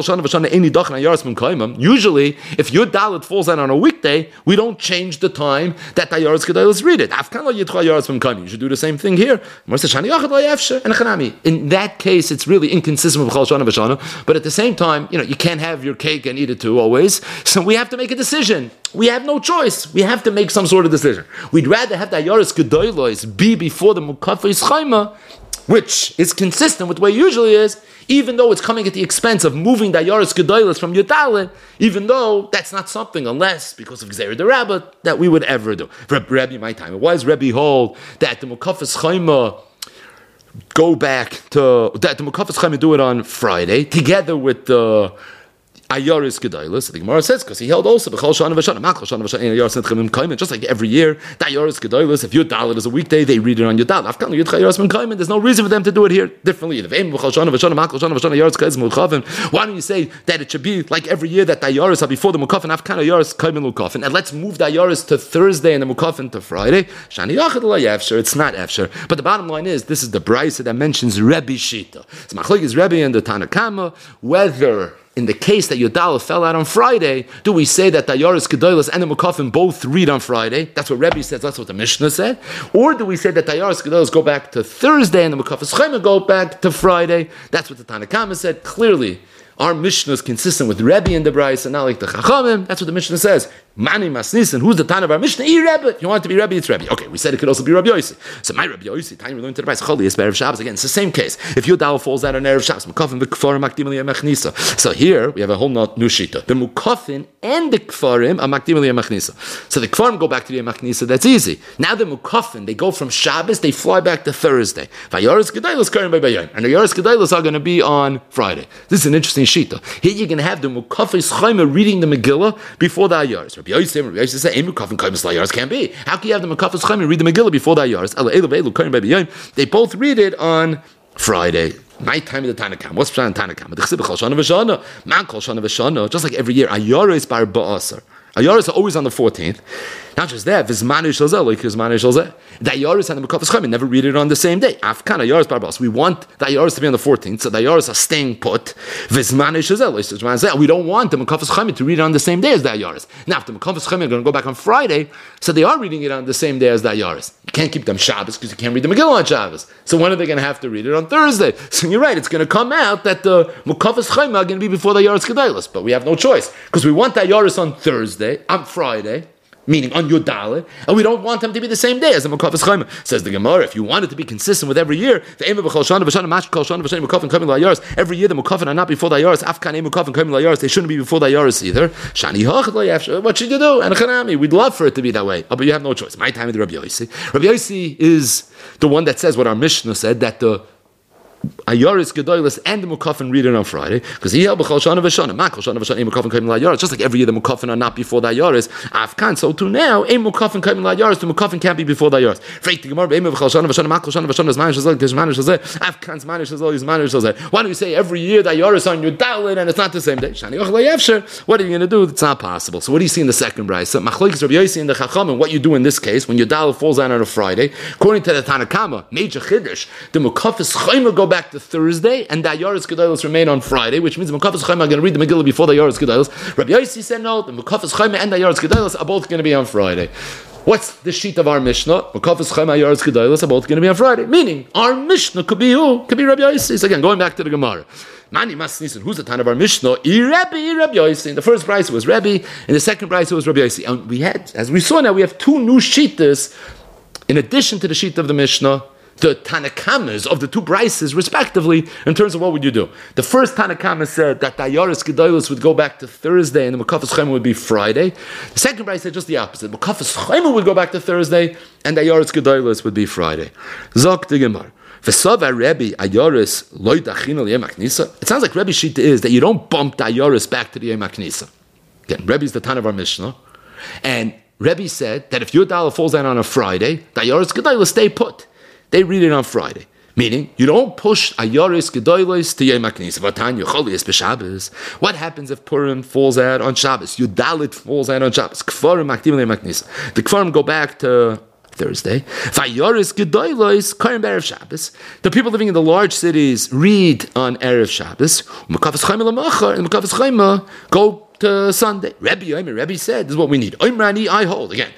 Speaker 1: Usually, if your Dalit falls out on a weekday, we don't change the time that the Ayaris Gedolos read it. You should do the same thing here. In that case, it's really inconsistent with Chol Shana V'Shana, but at the same time, you know, you can't have your cake and eat it too always, so we have to make a decision. We have no choice. We have to make some sort of decision. We'd rather have the Ayaris Gedolos be before the Mukafis Chayma, which is consistent with the way it usually is, even though it's coming at the expense of moving the Ayaris Gedolos from Yudalin, even though that's not something, unless because of Gzeir the Rabbah, that we would ever do. Rebbe, my time. Why does Rebbe hold that the Mukafis Chayma go back to, that the Mukafis Chayma do it on Friday, together with the Ayoris Gedolos. The Gemara says because he held also b'chol shana v'shana, makol shana v'shana, and Ayoris Nitchim Kaimen. Just like every year, the Ayoris Gedolos. If your dalet is a weekday, they read it on your dalet. Afkan Yudcha Ayoris Kaimen. There's no reason for them to do it here differently. Why don't you say that it should be like every year that the Ayoris are before the Mukafin, Afkan Ayoris Kaimen Mukafin, and let's move the Ayoris to Thursday and the Mukafin to Friday? Shani Yachad Lo Yefsher. It's not Efsher. But the bottom line is, this is the Brisa that mentions Rebbe Shita. It's Machlokes is Rebbe and the Tanakama, whether in the case that Yodala fell out on Friday, do we say that the Ayoris Gedolos and the Mukafim both read on Friday? That's what Rebbe says, that's what the Mishnah said. Or do we say that the Ayoris Gedolos go back to Thursday and the Mukafim Chayma go back to Friday? That's what the Tanakama said. Clearly, our Mishnah is consistent with Rebbe and the Brisa, not like the Chachamim. That's what the Mishnah says. Mani Masnisin, who's the Tan of our Mishnah? E Rebbe. If you want it to be Rebbe, it's Rebbe. Okay, we said it could also be Rabbi Yossi. So my Rabbi Yossi, time we learned to the Brisa, Choli is Erev Shabbos. Again, it's the same case. If your dal falls out on Erev Shabbos, Mukafin v'Kfarim Makdim Aliyah Machnisa. So here we have a whole not new shita. The Mukafin and the Kfarim are Makdim Aliyah Machnisa. So the Kfarim go back to the Machnisa. That's easy. Now the Mukafin, they go from Shabbos, they fly back to Thursday. Vayoris Gedolos Karim B'Bayayim, and the Yoris Gedolos are going to be on Friday. This is an interesting shita. Here you're going to have the Mukafis Chayma reading the Megillah before the Ayoris. Rabbi Yossi, Rabbi Yossi say, Mukafin Kaimus Layaris can't be. How can you have the Mukafis Chayma read the Megillah before the Ayoris? They both read it on Friday. My time of the Tanakam. What's Pshan Tanakam? The Chsib Chol Shana V'Shana. Man Chol Shana V'Shana. Just like every year, Ayoris Bar Ba'asar. Ayoris are always on the fourteenth. Not just that, Vizmanu Shalzeh, like Vizmanu Shalzeh. The Ayoris and the Mukafis Chayim never read it on the same day. Afkan Ayoris Barbas. We want the Ayoris to be on the fourteenth, so the Ayoris are staying put. Vizmanu Shalzeh, like Vizmanu. We don't want the Mukafis Chayim to read it on the same day as the Ayoris. Now, if the Mukafis Chayim are going to go back on Friday, so they are reading it on the same day as the Ayoris. You can't keep them Shabbos because you can't read the Megillah on Shabbos. So when are they going to have to read it on Thursday? So you're right, it's going to come out that the Mukafis Chayim are going to be before the Ayoris Gedolos, but we have no choice because we want the Ayoris on Thursday, on Friday, meaning on Yud Dalet, and we don't want them to be the same day as the Mukafis Chayma. Says the Gemara, if you want it to be consistent with every year, the Ema B'chol Shana V'Shana Mash Kol Shana V'Shana Mukafin Coming L'Ayaris, every year the Mukafin are not before the Ayaris, Afkan Ema Mukafin Coming L'Ayaris, they shouldn't be before the Ayaris either. Shani Hachad L'Yafsh, what should you do? And Chanami, we'd love for it to be that way, oh, but you have no choice. My time with Rabbi Yossi. Rabbi Yossi is the one that says what our Mishnah said, that the Ayoris Gedolos and the Mukafin read it on Friday because he held B'chol Shana V'Shana, Ma Kol Shana V'Shana, Mukafin Kaim L'Ayaris. Just like every year the Mukafin are not before the Ayoris. Afkan, so too now, a Mukafin Kaim L'Ayaris, the Mukafin can't be before the Ayoris. Freik the Gemara, B'Ema B'chol Shana V'Shana, Ma Kol Shana V'Shana, Zman Shazal, Zman Shazal, Afkan's Zman Shazal, Zman Shazal. Why don't you say every year the Ayoris are on your Dalet and it's not the same day? Shani Yoch L'Yefsher. What are you going to do? It's not possible. So what do you see in the second brayso? Machlokes Rabbi Yossi and the Chachamim. What you do in this case when your Dalet falls out on a Friday, according to the Tanakama, major Chiddush, the Mukafis Chayma go back to Thursday. And the Ayoris Gedolos remain on Friday, which means the Mukafis Chayma are going to read the Megillah before the Ayoris Gedolos. Rabbi Yossi said no, the Mukafis Chayma and the Ayoris Gedolos are both going to be on Friday. What's the sheet of our Mishnah? Mukafis Chayma and Ayoris Gedolos are both going to be on Friday. Meaning, our Mishnah could be who? Could be Rabbi Yossi. So again, going back to the Gemara. Mani Masnisin, who's the time of our Mishnah? I Rebbe, I Rabbi Yossi. In the first price was Rebbe, in the second price was Rabbi Yossi. And we had, as we saw now, we have two new sheetas in addition to the sheet of the Mishnah. The Tanakamas of the two brises, respectively, in terms of what would you do. The first Tanakama said that the Ayoris Gedolos would go back to Thursday and the Mukafis Chayma would be Friday. The second brise said just the opposite. Mukafis Chayma would go back to Thursday and the Ayoris Gedolos would be Friday. Zok the Gemara. It sounds like Rebbe's shita is that you don't bump the Ayoris back to the Yom HaKnisa. Again, Rebbe's the Tan of our Mishnah. And Rebbe said that if your dollar falls down on a Friday, the Ayoris Gedolos stay put. They read it on Friday. Meaning, you don't push Ayoris Gedolos to Yom HaKnisa. What happens if Purim falls out on Shabbos? Yudalit falls out on Shabbos. Kfarim Makdim Yom HaKnisa. The Kfarim go back to Thursday. Vayoris Gedolos Karim Erev Shabbos. The people living in the large cities read on Erev Shabbos. Mukafis Chayma L'machar and Mukafis Chayma go to Sunday. Rebbe Yomer, Rebbe said, this is what we need. Oimrani, I hold. Again,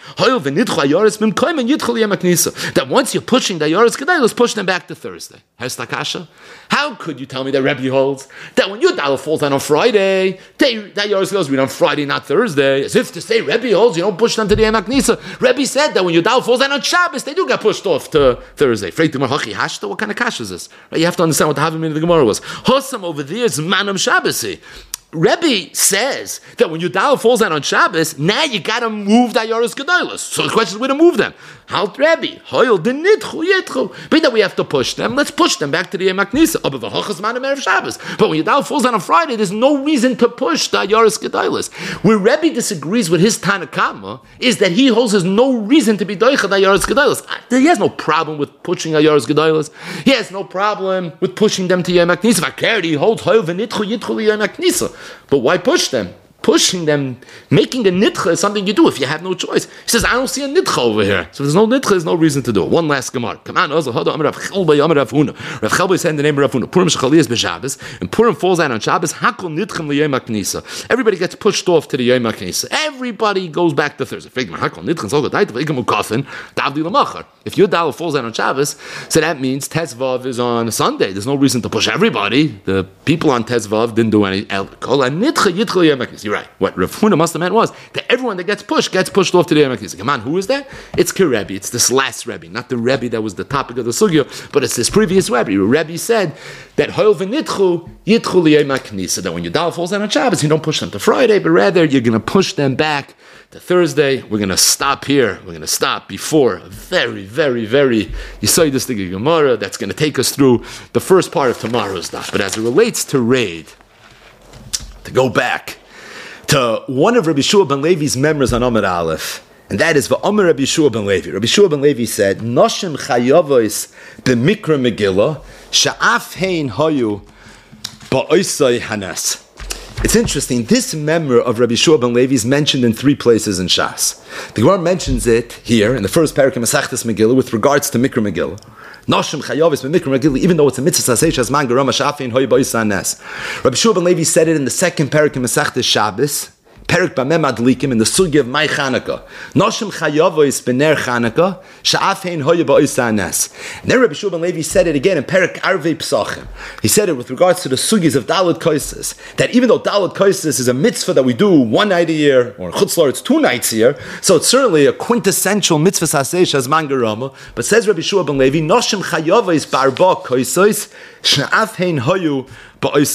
Speaker 1: that once you're pushing the Ayoris Gedolos, let's push them back to Thursday. How's Takasha? How could you tell me that Rebbe holds that when your dollar falls down on Friday, they, that Ayoris Gedolos read on Friday, not Thursday? As if to say Rebbe holds, you don't push them to the Yom HaKnisa. Rebbe said that when your dollar falls down on Shabbos, they do get pushed off to Thursday. What kind of kasha is this? Right? You have to understand what the Havamim of the Gemara was. Hossam over there is Manam Shabbos. Rebbe says that when your dollar falls out on Shabbos, now you got to move the Ayoros Gedolos. So the question is where to move them. Halt Rebbe, hoyel de nitchu yitchu. But that we have to push them. Let's push them back to the Yom HaKnisa. But when your dollar falls out on Friday, there's no reason to push the Ayoros Gedolos. Where Rebbe disagrees with his Tanakama is that he holds there's no reason to be doicha the Ayoros Gedolos. He has no problem with pushing Ayoros Gedolos. He has no problem with pushing them to Yom HaKnisa. If I cared, he holds hoyel de nitchu yitchu Yom HaKnisa. But why push them? Pushing them, making a nitcha is something you do if you have no choice. He says, I don't see a nitcha over here. So if there's no nitcha, there's no reason to do it. One last Gemara. Come on, Rav Chelba said in the name of Rav Huna. Purim shechaliyas b'Shabbos, and Purim falls out on Shabbos. Hakol nitchem l'yom HaKnisa. Everybody gets pushed off to the Yom HaKnisa. Everybody goes back to Thursday. If your dollar falls out on Shabbos, so that means Tezvav is on Sunday. There's no reason to push everybody. The people on Tezvav didn't do any. Right. What Rav Huna must have meant was that everyone that gets pushed gets pushed off to the Yom HaKnisa. Come on, who is that? It's Kirebbe. It's this last Rebbe, not the Rebbe that was the topic of the sugya, but it's this previous Rebbe. Rebbe said that Hoyel v'nitchu yitchu l'Yom HaKnisa. That when your dollar falls out on Shabbos, you don't push them to Friday, but rather you're going to push them back to Thursday. We're going to stop here. We're going to stop before a very, very, very Yisayidistic Gemara that's going to take us through the first part of tomorrow's daf. But as it relates to raid, to go back to one of Rabbi Shua ben Levi's memories on Amud Aleph, and that is V'Amar Rabbi Shua ben Levi. Rabbi Shua ben Levi said, "Noshim chayavos b'mikra Megillah sha'af hein hayu ba'oisai hanes." It's interesting. This memory of Rabbi Shua ben Levi is mentioned in three places in Shas. The Gemara mentions it here in the first parak of Masechtas Megillah with regards to Mikra Megillah. Noshim chayavis b'mikra Megillah, even though it's a mitzvah sasei shazman garama shafin hoy ba'isa nes. Rabbi Shua ben Levi said it in the second parak of Masechtas Shabbos, Perik Bamem Adlikim, in the Sugya of Mai Chanukah. Noshim chayavois b'ner Chanukah sha'afein hoya ba'oisa nes. And then Rabbi Shua ben Levi said it again in Perik Arvei Psachim. He said it with regards to the Sugyas of Daled Koises, that even though Daled Koises is a mitzvah that we do one night a year, or in Chutz La'aretz it's two nights a year, so it's certainly a quintessential mitzvah sasei shazman garama. But says Rabbi Shua ben Levi, Noshim chayavois b'arba koisos sha'afein hoyu. I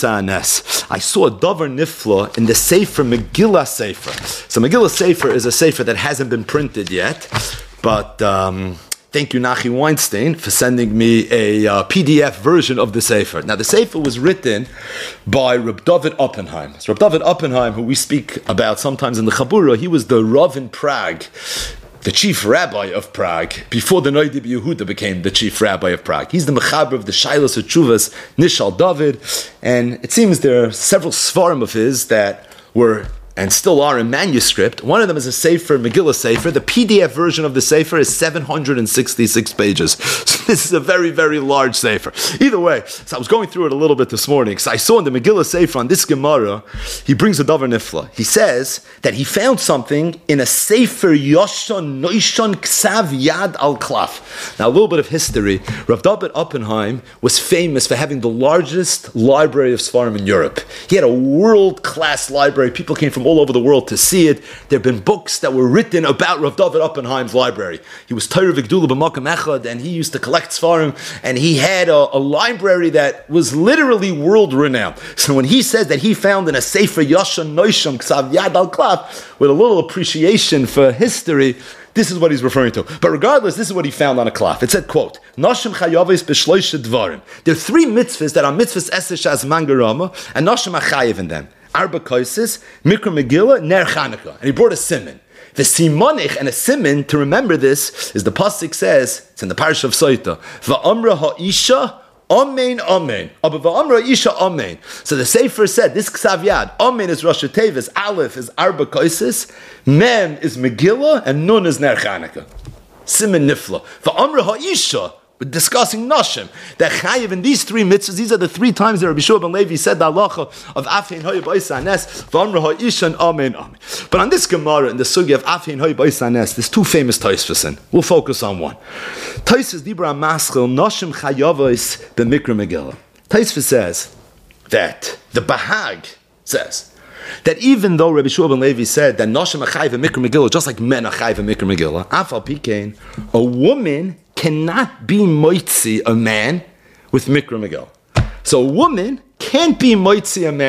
Speaker 1: saw a davar nifla in the Sefer Megillah Sefer. So Megillah Sefer is a Sefer that hasn't been printed yet, but um, thank you Nachi Weinstein for sending me a uh, P D F version of the Sefer. Now the Sefer was written by Reb David Oppenheim. So Reb David Oppenheim, who we speak about sometimes in the Chabura, he was the Rav in Prague, the chief rabbi of Prague, before the Noidib Yehuda became the chief rabbi of Prague. He's the mechaber of the Shailas Chuvas Nishal David, and it seems there are several svarim of his that were and still are in manuscript. One of them is a Sefer, Megillah Sefer. The P D F version of the Sefer is seven hundred sixty-six pages. So this is a very, very large Sefer. Either way, so I was going through it a little bit this morning, because I saw in the Megillah Sefer on this Gemara, he brings a davar nifla. He says that he found something in a Sefer Yoshon Noishon Ksav Yad Al Klaf. Now a little bit of history. Rav David Oppenheim was famous for having the largest library of Svarim in Europe. He had a world-class library. People came from all over the world to see it. There have been books that were written about Rav David Oppenheim's library. He was Torah V'Gdula b'Makam Echad, and he used to collect Svarim, and he had a, a library that was literally world-renowned. So when he says that he found in a Sefer Yoshan Noisham Ksav Yad Al Klaf, with a little appreciation for history, this is what he's referring to. But regardless, this is what he found on a klaf. It said, quote, Noshim chayavis b'shloisha dvarim. There are three mitzvahs that are mitzvahs esesh as mangarama, and Noshim achayev in them. Arba koises, Mikra Megillah, Ner Chanukah. And he brought a siman. The simonich and a siman, to remember this, is the pasuk says, it's in the parish of Soita, Va'amra ha'isha, Amen, Amen. Abba va'amra isha, Amen. So the Sefer said, this Ksav Yad, Amen is Rosh Tevis, Aleph is Arba Koises, Mem is Megillah, and Nun is Ner Chanukah. Siman Nifla. Va'amra ha'isha, we're discussing Nashim. That Chayiv in these three mitzvahs, these are the three times that Rabbi Shua ben Levi said the halacha of Afin Hoya B'Isa Nes, V'amra ha'isha, Amen, Amen. But on this Gemara, in the Sugi of Afin Hoya B'Isa Nes, there's two famous Tosfos. We'll focus on one. Tosfos Dibra Maschil, Nashim Chayavos B'Mikra Megillah. Tosfos says that the Bahag says that even though Rabbi Shua ben Levi said that Nashim Achayv and Mikra Megillah, just like men Achayv and Mikra Megillah, Afal Pikein, a woman cannot be moitzi a man with Mikra Megillah. So a woman can't be moitzi a man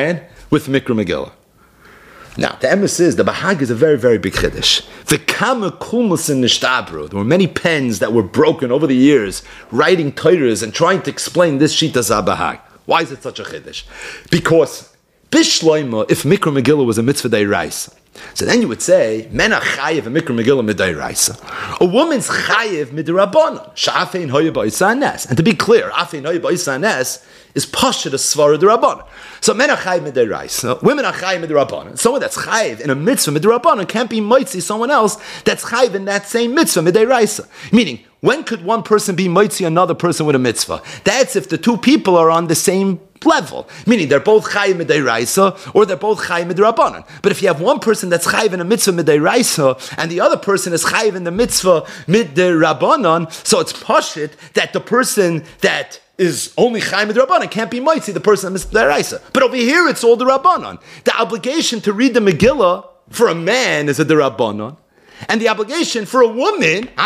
Speaker 1: with Mikra Megillah. Now, the emes is, the Bahag is a very, very big chiddush. The Kama Kulmus in Nishtabru, there were many pens that were broken over the years, writing Torahs and trying to explain this Shita Bahag. Why is it such a chiddush? Because, Bishloima, if Mikra Megillah was a mitzvah deirais, so then you would say, Men are chayiv a Mikra Megillah midiraisa. A woman's chayiv midirabanan. Sha'afein hoya ba'isa nes. And to be clear, afein hoya ba'isa nes is pasha the svara derabanan. So men are chayiv midiraisa. Women are chayiv midirabanan. Someone that's chayiv in a mitzvah midirabanan can't be mitzi someone else that's chayiv in that same mitzvah midiraisa. Meaning, when could one person be mitzi another person with a mitzvah? That's if the two people are on the same level, meaning they're both chayim midayraisa or they're both chayim midrabanan. But if you have one person that's chayim in a mitzvah midayraisa and the other person is chayim in the mitzvah midrabanan, so it's pashit that the person that is only chayim midrabanan can't be mitzi the person that's midayraisa. But over here it's all the rabbanan. The obligation to read the Megillah for a man is a derabanan. And the obligation for a woman, is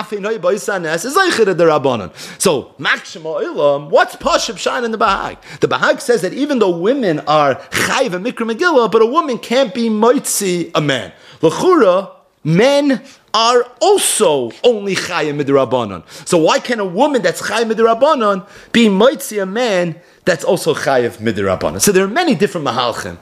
Speaker 1: Eichid the Rabbanon. So, Makshema Ilam, what's Pashib Shine in the Bahag? The Bahag says that even though women are Chayv and Mikra Megillah, but a woman can't be Moitzi a man. L'chura, men are also only Chayv Midrabanon. So why can a woman that's Chayv Midrabanon be Moitzi a man that's also Chayv Midrabanon? So there are many different Mahalchim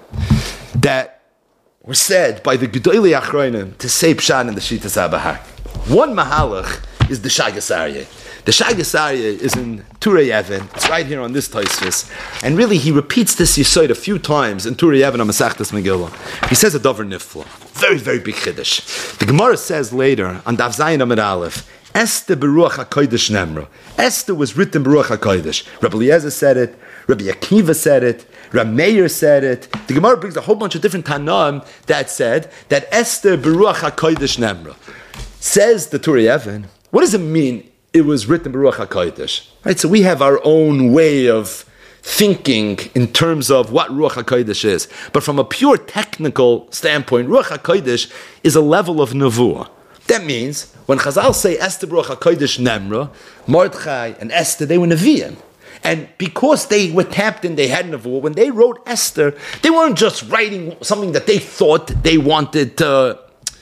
Speaker 1: that were said by the Gedolei Achronim to say Pshan in the Shitas HaBahag. One Mahalach is the Shagas Aryeh. The Shagas Aryeh is in Turei Even. It's right here on this Tosfos. And really, he repeats this Yesod a few times in Turei Even on Masechtas Megillah. He says a Dover Nifla. Very, very big Chiddush. The Gemara says later on Daf Zayin Amid Aleph, Esther Beruach HaKodesh Nemra. Esther was written Beruach HaKodesh. Rabbi Eliezer said it. Rabbi Akiva said it. Rabbi Meir said it. The Gemara brings a whole bunch of different Tanaim that said that Esther Beruach HaKodesh Nemra. Says the Turei Even, what does it mean it was written Beruach HaKodesh? Right, so we have our own way of thinking in terms of what Ruach HaKodesh is. But from a pure technical standpoint, Ruach HaKodesh is a level of Nevuah. That means, when Chazal say Esther Beruach HaKodesh Nemra, Mordechai and Esther, they were Nevi'im. And because they were tapped in, they had Nevuah, when they wrote Esther, they weren't just writing something that they thought they wanted to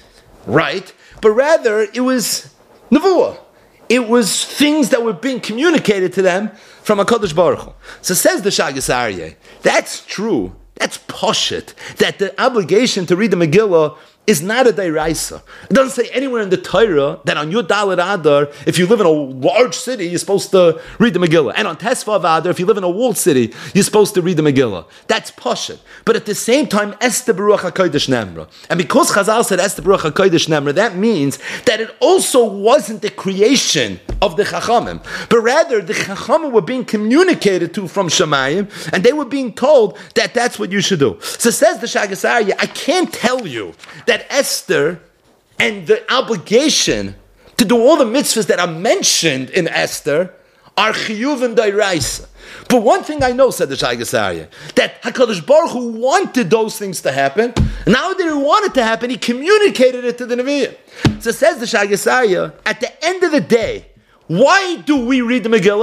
Speaker 1: write, but rather it was Nevuah. It was things that were being communicated to them from HaKadosh Baruch Hu. So says the Shagas Aryeh, that's true, that's poshut, that the obligation to read the Megillah is not a deraisa. It doesn't say anywhere in the Torah that on Yud Daled Adar, if you live in a large city, you're supposed to read the Megillah. And on Tesvav Adar, if you live in a walled city, you're supposed to read the Megillah. That's Pashat. But at the same time, Esther Beruach HaKodesh Nemra. And because Chazal said Esther Beruach HaKodesh Nemra, that means that it also wasn't the creation of the Chachamim, but rather the Chachamim were being communicated to from Shemayim, and they were being told that that's what you should do. So says the Shagas Aryeh, I can't tell you that Esther and the obligation to do all the mitzvahs that are mentioned in Esther are chiyuv and dairaisa. But one thing I know, said the Shagas Aryeh, that HaKadosh Baruch Hu wanted those things to happen. Now that he wanted to happen, he communicated it to the Nevi'im. So says the Shagas Aryeh, at the end of the day, why do we read the Megillah?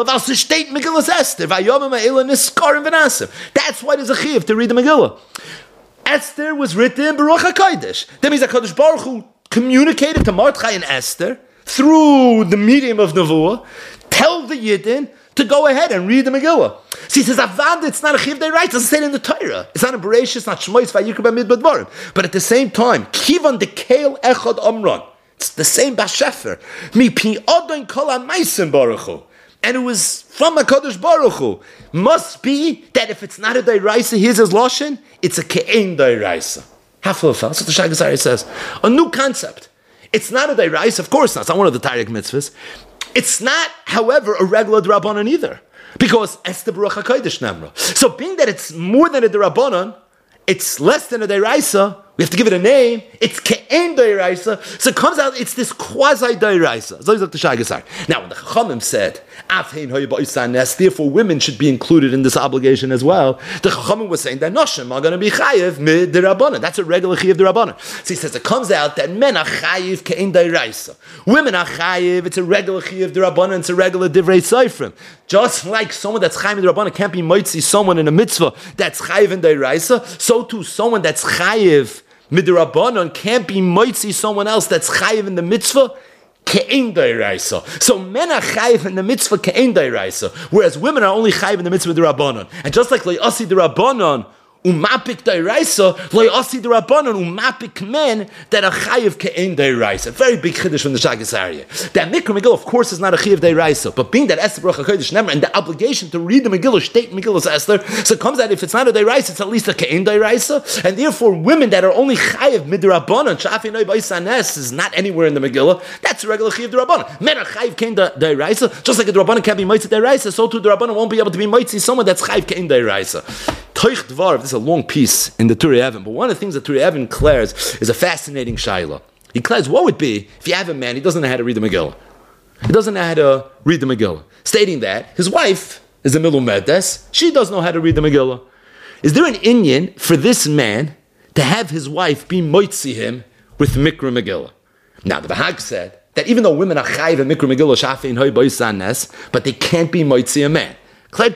Speaker 1: That's why there's a chiyuv to read the Megillah. Esther was written Beruach HaKodesh. That means that HaKadosh Baruch Hu communicated to Mordechai and Esther through the medium of Nevuah, tell the Yidden to go ahead and read the Megillah. So he says, Avad, it's not a chiv they write, it doesn't say it in the Torah. It's not a Bereshit, it's not Shmois, Vayikra B'Midbar Dvarim. But at the same time, Kivan Dekel Echad Amran. It's the same Bashefer. Mi Pi Odon Kol HaMaisim Baruch Hu. And it was from HaKadosh Baruch Hu. Must be that if it's not a Dairaisa, here's his Lashon, it's a Ke'en Dairaisa. Hafel. That's what the Shagas Aryeh says. A new concept. It's not a Dairaisa, of course not. It's not one of the Tariq mitzvahs. It's not, however, a regular Drabanan either. Because Esther Beruach HaKodesh Nemra. So being that it's more than a Drabanan, it's less than a Dairaisa, We have to give it a name. It's ke'en dairaisa. So it comes out, it's this quasi dairaisa. Now, when the Chachamim said, therefore women should be included in this obligation as well, the Chachamim was saying that Noshim are going to be chayiv mid derabbanan. That's a regular chayiv derabbanan. So he says it comes out that men are chayiv ke'en dairaisa. Women are chayiv, it's a regular chayiv derabbanan, it's a regular divrei seifrim. Just like someone that's chayiv in derabbanan can't be moitzi someone in a mitzvah that's chayiv in dairaisa, so too someone that's chayiv Midrabanan can't be moitzi someone else that's chayiv in the mitzvah ke'en dairaisa. So men are chayiv in the mitzvah ke'en dairaisa, whereas women are only chayiv in the mitzvah d'Rabbanan. And just like le'asi d'Rabbanan umapik dairaisa, le'asi d'Rabbanan umapik men that are chayiv ke'en dairaisa. Very big chiddush from the Shagas Aryeh. That Mikra Megillah, of course, is not a chayiv dairaisa, but being that Esther Baruch HaKodesh Nemra and the obligation to read the Megillah, state Megillah's Esther, so it comes out if it's not a dairaisa, it's at least a ke'en dairaisa, and therefore women that are only chayiv midrabanan, shafei noi baisanes, is not anywhere in the Megillah. That's a regular chayiv d'Rabbanan. Men are chayiv ke'en dairaisa, just like a d'Rabbanan can't be moitzi dairaisa, so too d'Rabbanan won't be able to be moitzi someone that's chayiv ke'en dairaisa. Toich Dvar, this is a long piece in the Turei Even, but one of the things that Turei Even declares is a fascinating shaila. He declares what would be if you have a man, he doesn't know how to read the Megillah. He doesn't know how to read the Megillah. Stating that his wife is a milumedes, she does know how to read the Megillah. Is there an inyan for this man to have his wife be moitzi him with Mikra Megillah? Now the Bahag said that even though women are chayiv in Mikra Megillah, shafein hoy boisan nes, but they can't be moitzi a man. What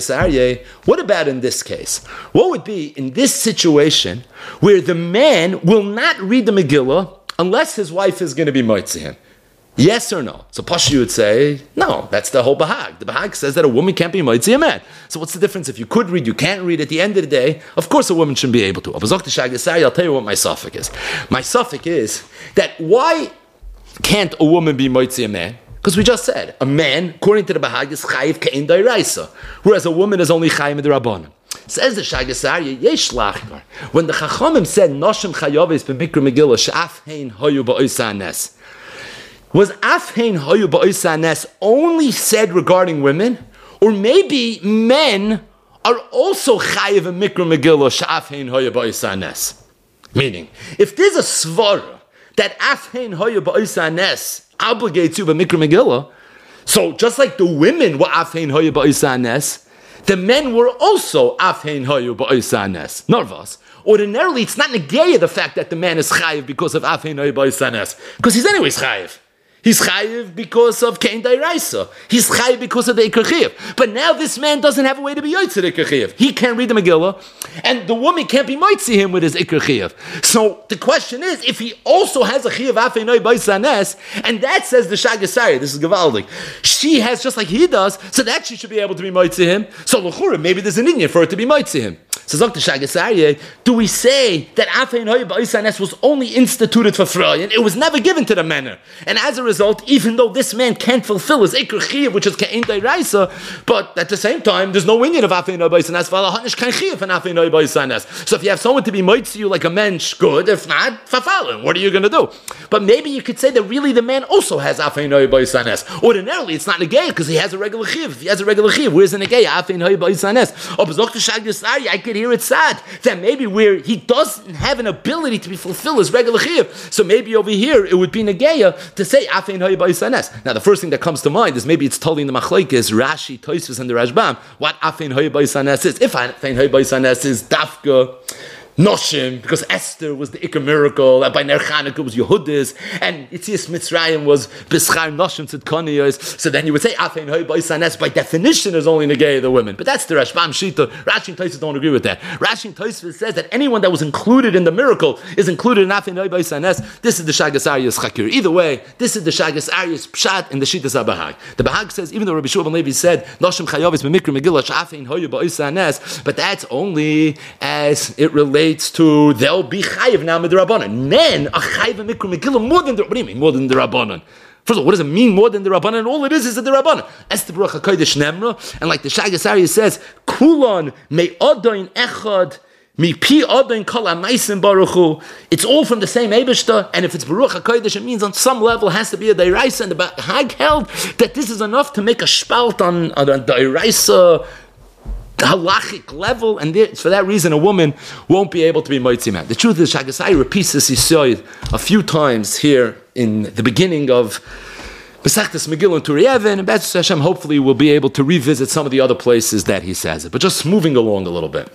Speaker 1: about in this case? What would be in this situation where the man will not read the Megillah unless his wife is going to be moitzi him? Yes or no? So Pasha would say, no, that's the whole Bahag. The Bahag says that a woman can't be moitzi a man. So what's the difference? If you could read, you can't read. At the end of the day, of course a woman shouldn't be able to. I'll tell you what my suffix is. My suffix is that why can't a woman be moitzi a man? Because we just said, a man, according to the Bahag, is chayiv ke'en dairaisa, whereas a woman is only chayiv midrabanan. Says the Shagas Aryeh, yesh lachkar. When the Chachamim said, Noshim chayavis b'mikra Megillah, she'af hein hoyu ba'oisa nes, was af hein hoyu ba'oisa nes only said regarding women, or maybe men are also chayiv in mikra Megillah, she'af hein hoyu ba'oisa nes? Meaning, if there's a svara that af hein hoyu ba'oisa nes obligates you by Mikra Megillah, so just like the women were afhein hoyu ba'oisa nes, the men were also afhein hoyu ba'oisa nes. Narvas. Ordinarily, it's not negaya the fact that the man is chayiv because of afhein hoyu ba'oisa nes, because he's anyways chayiv. He's chayiv because of ke'en dairaisa. He's chayiv because of the ikar chiyuv. But now this man doesn't have a way to be yotzei the ikar chiyuv. He can't read the Megillah, and the woman can't be moitzi him with his ikar chiyuv. So the question is, if he also has a chiyuv afei noi b'oisa nes, and that says the Shagas Aryeh, this is Gavaldik, she has just like he does, so that she should be able to be moitzi him. So l'chura, maybe there's an inyan for her to be moitzi him. So Zok the Shagas Aryeh, do we say that afei noi b'oisa nes was only instituted for Freya, and it was never given to the men? And as a result, even though this man can't fulfill his ikar chiyuv, which is ke'en dairaisa, but at the same time, there's no inyan of afei noi b'oisa nes, v'ala hanish kein chiyuv and afei noi b'oisa nes. So if you have someone to be moitzi you like a mensch, good. If not, fafalin. What are you going to do? But maybe you could say that really the man also has afei noi b'oisa nes. Ordinarily, it's not negaya because he has a regular chiyuv. If he has a regular chiyuv, where's the negaya? Afei noi b'oisa nes. Oh, but Zok the Shagas Aryeh, I could hear it sad that maybe where he doesn't have an ability to be fulfill his regular chiyuv, so maybe over here it would be negaya to say afei noi b'oisa nes. Now the first thing that comes to mind is maybe it's told in the Machlokes, Rashi, Tosfos, and the Rashbam what afei noi b'oisa nes is. If afei noi b'oisa nes is dafka Noshim, because Esther was the Iker miracle, and by Ner Chanukah was Yehudis, and Yitzias Mitzrayim was B'schar Noshim Tzidkoniyos. So then you would say afein hoy b'oisa nes by definition is only negay the women. But that's the Rashbam Shita. Rashi and Tosfos don't agree with that. Rashi and Tosfos says that anyone that was included in the miracle is included in afein hoy b'oisa nes. This is the Shagas Aryeh's Chakir. Either way, this is the Shagas Aryeh's Pshat and the Shitas HaBahag. The Bahag says even though Rabbi Shua ben Levi said Noshim chayavis b'mikra Megillah shafein hoy b'oisa nes, but that's only as it relates to they'll be chayiv now midrabanan. Men are chayiv in mikra Megillah more than the, what do you mean more than the rabbanan? First of all, what does it mean more than the rabbanan? All it is is the rabbanan. Esther Baruch HaKodesh Nemra, and like the Shagas Aryeh says, kulon me'odain echad mipi odain kol ha'maisim baruch hu. It's all from the same Eibishter, and if it's Baruch HaKodesh, it means on some level has to be a dairaisa. And the Hag held that this is enough to make a spalt on on a dairaisa. halachic level, and there, for that reason, a woman won't be able to be moitzi man. The truth is, Shagas Aryeh repeats this Yisoid a few times here in the beginning of Besachtas Megillah and Turei Even, and B'ezras Hashem, hopefully we'll be able to revisit some of the other places that he says it. But just moving along a little bit.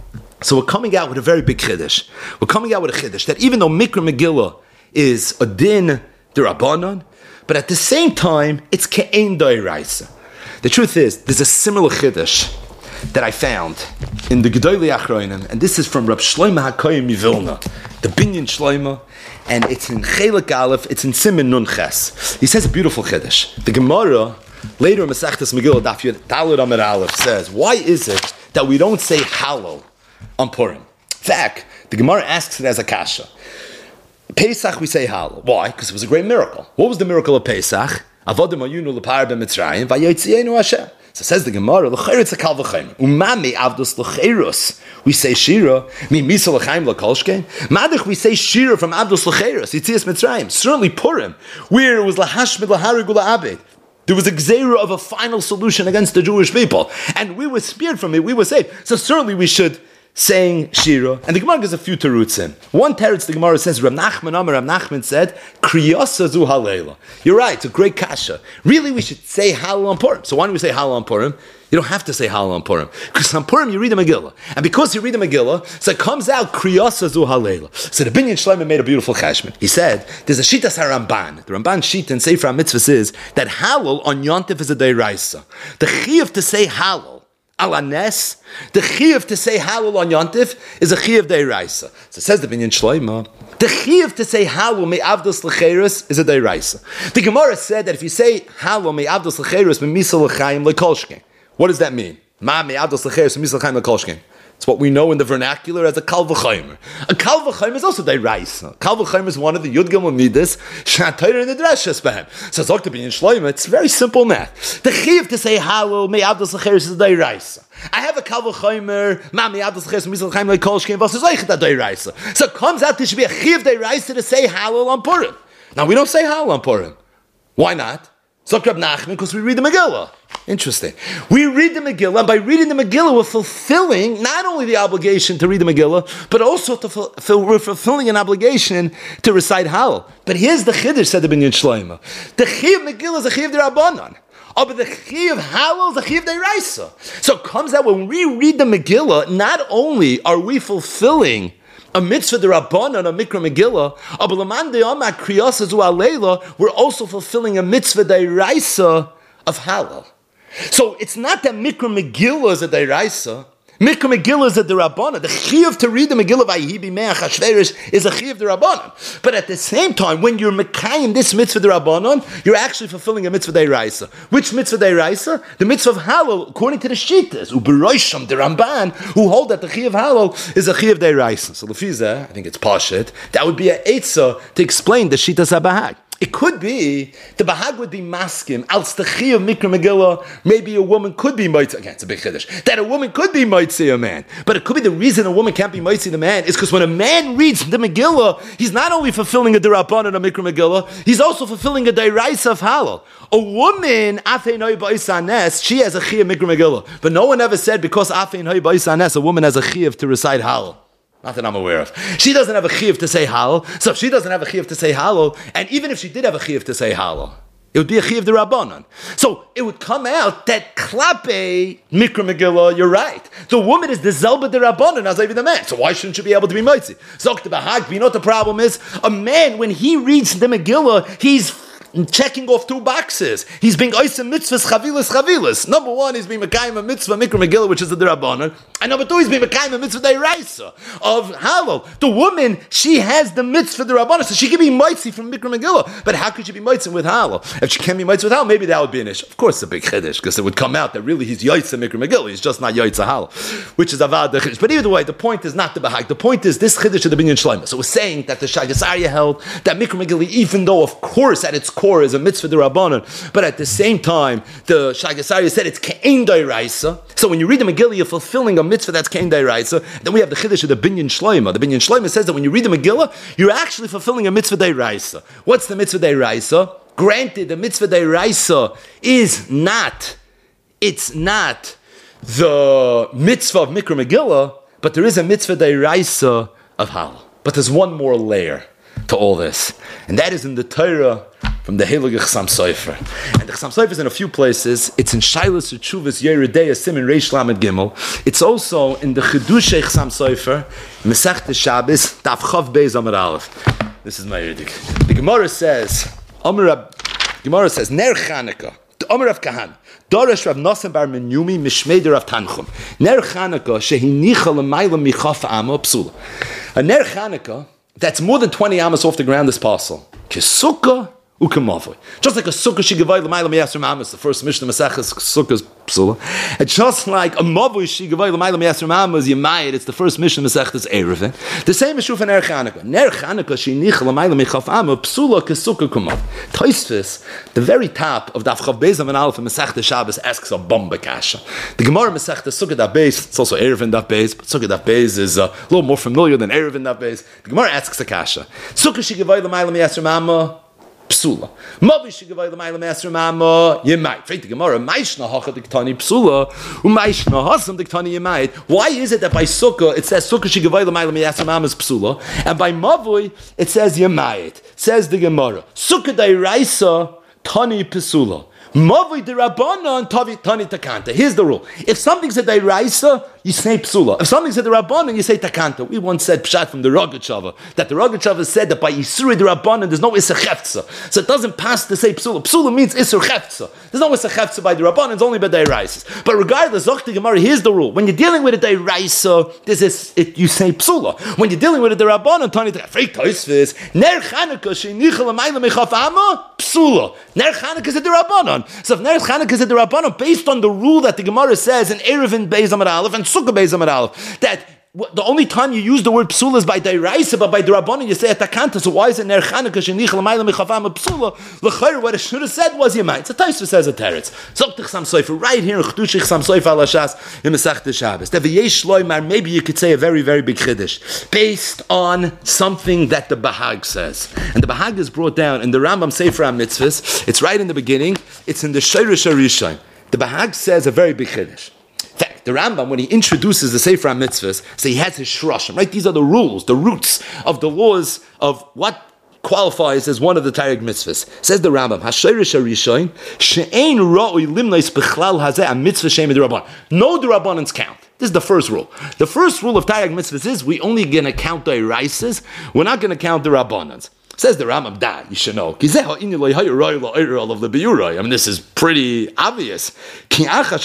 Speaker 1: So we're coming out with a very big chiddush. We're coming out with a chiddush that even though Mikra Megillah is a din d'Rabbanan, but at the same time, it's ke'ein d'oraisa. The truth is, there's a similar chiddush that I found in the Gedolei Achronim, and this is from Rab Shlomo HaKohen Mivilna, the Binyan Shlomo, and it's in Chelik Aleph, it's in Siman Nun Ches. He says a beautiful chiddush. The Gemara, later in Masechtas Megillah, Daf Yud Daled Amud Aleph, says, why is it that we don't say Hallel on Purim? In fact, the Gemara asks it as a kasha. Pesach we say Hallel. Why? Because it was a great miracle. What was the miracle of Pesach? Avodim ayunu l'par b'Mitzrayim vayotzienu Hashem. So says the Gemara, l'chayr it's a kal v'chayim. Umami avdos l'chayrus. We say Shira. Mi misa l'chayim l'kolshkein. Madich we say Shira from avdos l'chayrus. Yitzias Mitzrayim. Certainly Purim, where it was lahashmid laharig ula'abed. There was a gzeira of a final solution against the Jewish people. And we were spared from it. We were saved. So certainly we should saying Shira, and the Gemara gives a few terutzim. One teretz, the Gemara says, Rav Nachman Amar, Rav Nachman said, Kriyasa zu halayla. You're right, it's a great kasha. Really, we should say Hallel on Purim. So why don't we say Hallel on Purim? You don't have to say Hallel on Purim. Because on Purim, you read the Megillah. And because you read the Megillah, so it comes out, Kriyasa zu halayla. So the Binyan Shlomo made a beautiful cheshbon. He said, there's a Shitas HaRamban. The Ramban sheet in Sefer HaMitzvahs is that Hallel on Yontif is a deiraisa. The chiyuv to say Hallel Alanes, the chiyuv to say Hallel on Yontif is a chiyuv deiraisa. So says the Binyan Shlomo, the chiyuv to say Hallel me avdos l'cheirus is a deiraisa. The Gemara said that if you say Hallel me avdos l'cheirus me misa l'chaim l'kolshkein, what does that mean? Ma me avdos l'cheirus me misa l'chaim l'kolshkein. It's what we know in the vernacular as a kal v'chaymer. A kal v'chaymer is also deiraisa. Kal v'chaymer is one of the Yud Gimel Midas Shatayr in the Dreshas Behem. So it's Doctor Binyan Shlomo. It's very simple math. The chiyuv to say Hallel me avdos l'cheirus is deiraisa. I have a kal v'chaymer ma me avdos l'cheirus me misa l'chaim l'kolshkein. What's like that deiraisa? So it comes out there should be a chiyuv deiraisa to say Hallel on Purim. Now we don't say Hallel on Purim. Why not? So Rab Nachman, because we read the Megillah. Interesting. We read the Megillah, and by reading the Megillah, we're fulfilling not only the obligation to read the Megillah, but also to fulfill, we're fulfilling an obligation to recite Hallel. But here's the Chiddush, said the Binyan Shlomo. The Chiyuv Megillah is a Chiyuv d'Rabbanan. Oh, but the Chiyuv Hallel is a Chiyuv d'Oraisa. So it comes out when we read the Megillah, not only are we fulfilling a mitzvah d'Rabbanan, a Mikra Megillah, we're also fulfilling a mitzvah d'Oraisa of Hallel. So it's not that Mikra Megillah is a d'Oraisa. Mikra Megillah is a d'Rabbanan. The chiyuv to read the Megillah Vayihi b'mei Achashverosh is a chiyuv d'Rabbanan. But at the same time, when you're mekayim this mitzvah d'Rabbanan, you're actually fulfilling a mitzvah d'Oraisa. Which mitzvah d'Oraisa? The mitzvah of Hallel, according to the Shittas, u'berosham the Ramban, who hold that the chiyuv Hallel is a chiyuv d'Oraisa. So lefiza, I think it's pashit. That would be a eitzah to explain the Shittas HaBahag. It could be, the Bahag would be maskim, als the chi of Mikra Megillah, maybe a woman could be moitzi, again, it's a big chiddush, that a woman could be moitzi a man. But it could be the reason a woman can't be moitzi the man is because when a man reads the Megillah, he's not only fulfilling a D'Rabbanan of Mikra Megillah, he's also fulfilling a D'Oraisa of Hallel. A woman, Afei Noi Ba'is, she has a chi of Mikra Megillah. But no one ever said because Afei Noi Ba'is, a woman has a chi to recite Hallel. Not that I'm aware of. She doesn't have a chiyuv to say Hallel, so if she doesn't have a chiyuv to say Hallel, and even if she did have a chiyuv to say Hallel, it would be a chiyuv d'Rabbanan. So it would come out that klape Mikra Megillah, you're right. The woman is the zelba d'Rabbanan as even the man. So why shouldn't she be able to be moitzi? Zok the Bahag, you know what the problem is? A man, when he reads the Megillah, he's checking off two boxes. He's being oisem mitzvahs chavilas chavilas. Number one, he's being mekayim a mitzvah Mikra Megillah, which is the D'Rabbanan, and number two, he's being mekayim a mitzvah d'Oraisa of Hallel. The woman, she has the mitzvah d'Rabbanan, so she can be moitzi from Mikra Megillah. But how could she be moitzi with Hallel? If she can't be moitzi with Hallel, maybe that would be an issue. Of course, it's a big chiddush because it would come out that really he's yoitza Mikra Megillah. He's just not yoitza Hallel, which is avad the chiddush. But either way, the point is not the bahag. The point is this chiddush of the Binyan Shlomo. So we're saying that the Shagas Aryeh held that Mikra Megillah, even though of course at its core is a mitzvah d'Rabbanan, but at the same time, the Shagas Aryeh said it's ke'ein d'Oraisa. So when you read the Megillah, you're fulfilling a mitzvah that's ke'ein d'Oraisa. Then we have the chiddush of the Binyan Shlomo. The Binyan Shlomo says that when you read the Megillah, you're actually fulfilling a mitzvah d'Oraisa. What's the mitzvah d'Oraisa? Granted, the mitzvah d'Oraisa is not, it's not the mitzvah of Mikra Megillah, but there is a mitzvah d'oraisa of Halal. But there's one more layer to all this, and that is in the Torah from the Heilige Chassam Sofer. And the Chassam Sofer is in a few places. It's in Shailas Utshuvas Yeridei Simin Reish Lamed Gimel. It's also in the Chedushay Chassam Sofer, Masechta Shabbos, Daf Chav Beis Amud Aleph. This is my Riddik. The Gemara says, Amar Gemara says, Ner Chanukah, Amar Rav Kahan, Darash Rav Nosson Bar Menyumi Mishmei Rav Tanchum. Ner Chanukah Shehinicha L'mayla Michaf Amo Psula. A Ner Chanukah that's more than twenty amos off the ground is possible. Kesukah u'kemavoi. Just like a sukkah shigavai l'mayla miyasrim amos, the first Mishnah Maseches sukkah's psula. And just like a mavoi shigavai l'mayla miyasrim amos, Yemayit, it's the first Mishnah Maseches Erevin. The same is true for Ner Chanukah. Ner Chanukah shinich l'mayla michaf amos, psula kesukah kumav. Tosfos, the very top of Daf Chav Beis Amud Aleph and Masechta Shabbos asks a bomba kasha. The Gemara Masechta Sukkah Daf Beis, it's also Erevin Daf Beis, but Sukkah Daf Beis is a little more familiar than Erevin Daf Beis. The Gemara asks a kasha. Sukkah shigavai l'mayla miyasrim amos, psula. Mavi shigavai l'mayla miyasrim amos, Yemayit. Freit the Gemara, Maishna hacha diktani psula, u'maishna hasam diktani Yemayit. Why is it that by Sukkah it says Sukkah shigavai l'mayla miyasrim amos psula, and by Mavui it says Yemayit? Says the Gemara, Sukkah d'oraisa tani psula. Mavui d'Rabbanan tavi tani takanta. Here's the rule: if something's a d'oraisa, you say psula. If something's a d'Rabbanan, you say takanta. We once said pshat from the Rogatchover that the Rogatchover said that by Yisuri d'Rabbanan there's no Isser Chefza, so it doesn't pass to say psula. Psula means Isser Chefza. There's no Isser Chefza by d'Rabbanan; it's only by d'oraisa. But regardless, Zochti Gemara, here's the rule: when you're dealing with a d'oraisa, this is it. You say psula. When you're dealing with a d'Rabbanan, tani takanta. Tosfos ner Chanukah sheinicha l'mayla michaf amo psula. Ner Chanukah is a d'Rabbanan. So if Ner Chanukah is a d'Rabbanan, based on the rule that the Gemara says in Erevin Beis Amud Aleph and Sukkah Beis Amud Aleph, that the only time you use the word psula is by d'oraisa, but by d'Rabbanan you say atakanta. So why is it Ner Chanukah shenicha l'mayla michafam psula? L'chayr, what it should have said was Yemayit. So Tosfos says a teretz. Zoktich Chassam Sofer right here in Chedushich Chassam Sofer al Hashas in Masechta Shabbos. Deviyesh loymar, maybe you could say a very very big chiddush based on something that the Bahag says, and the Bahag is brought down in the Rambam Sefer HaMitzvos. It's right in the beginning. It's in the Shorish HaRishon. The Bahag says a very big chiddush. The Rambam, when he introduces the Sefer HaMitzvos, so he has his shroshim, right? These are the rules, the roots of the laws of what qualifies as one of the Taryag mitzvahs. Says the Rambam, Hashayrish HaRishon, she'ein ra'oi limnais b'chlal hazeh a mitzvah she'em d'Rabbanan. No d'Rabbanans count. This is the first rule. The first rule of Taryag mitzvahs is we only going to count the d'oraisas. We're not going to count the Rabbanans. Says the Rambam, da, you should know. I mean, this is pretty obvious. What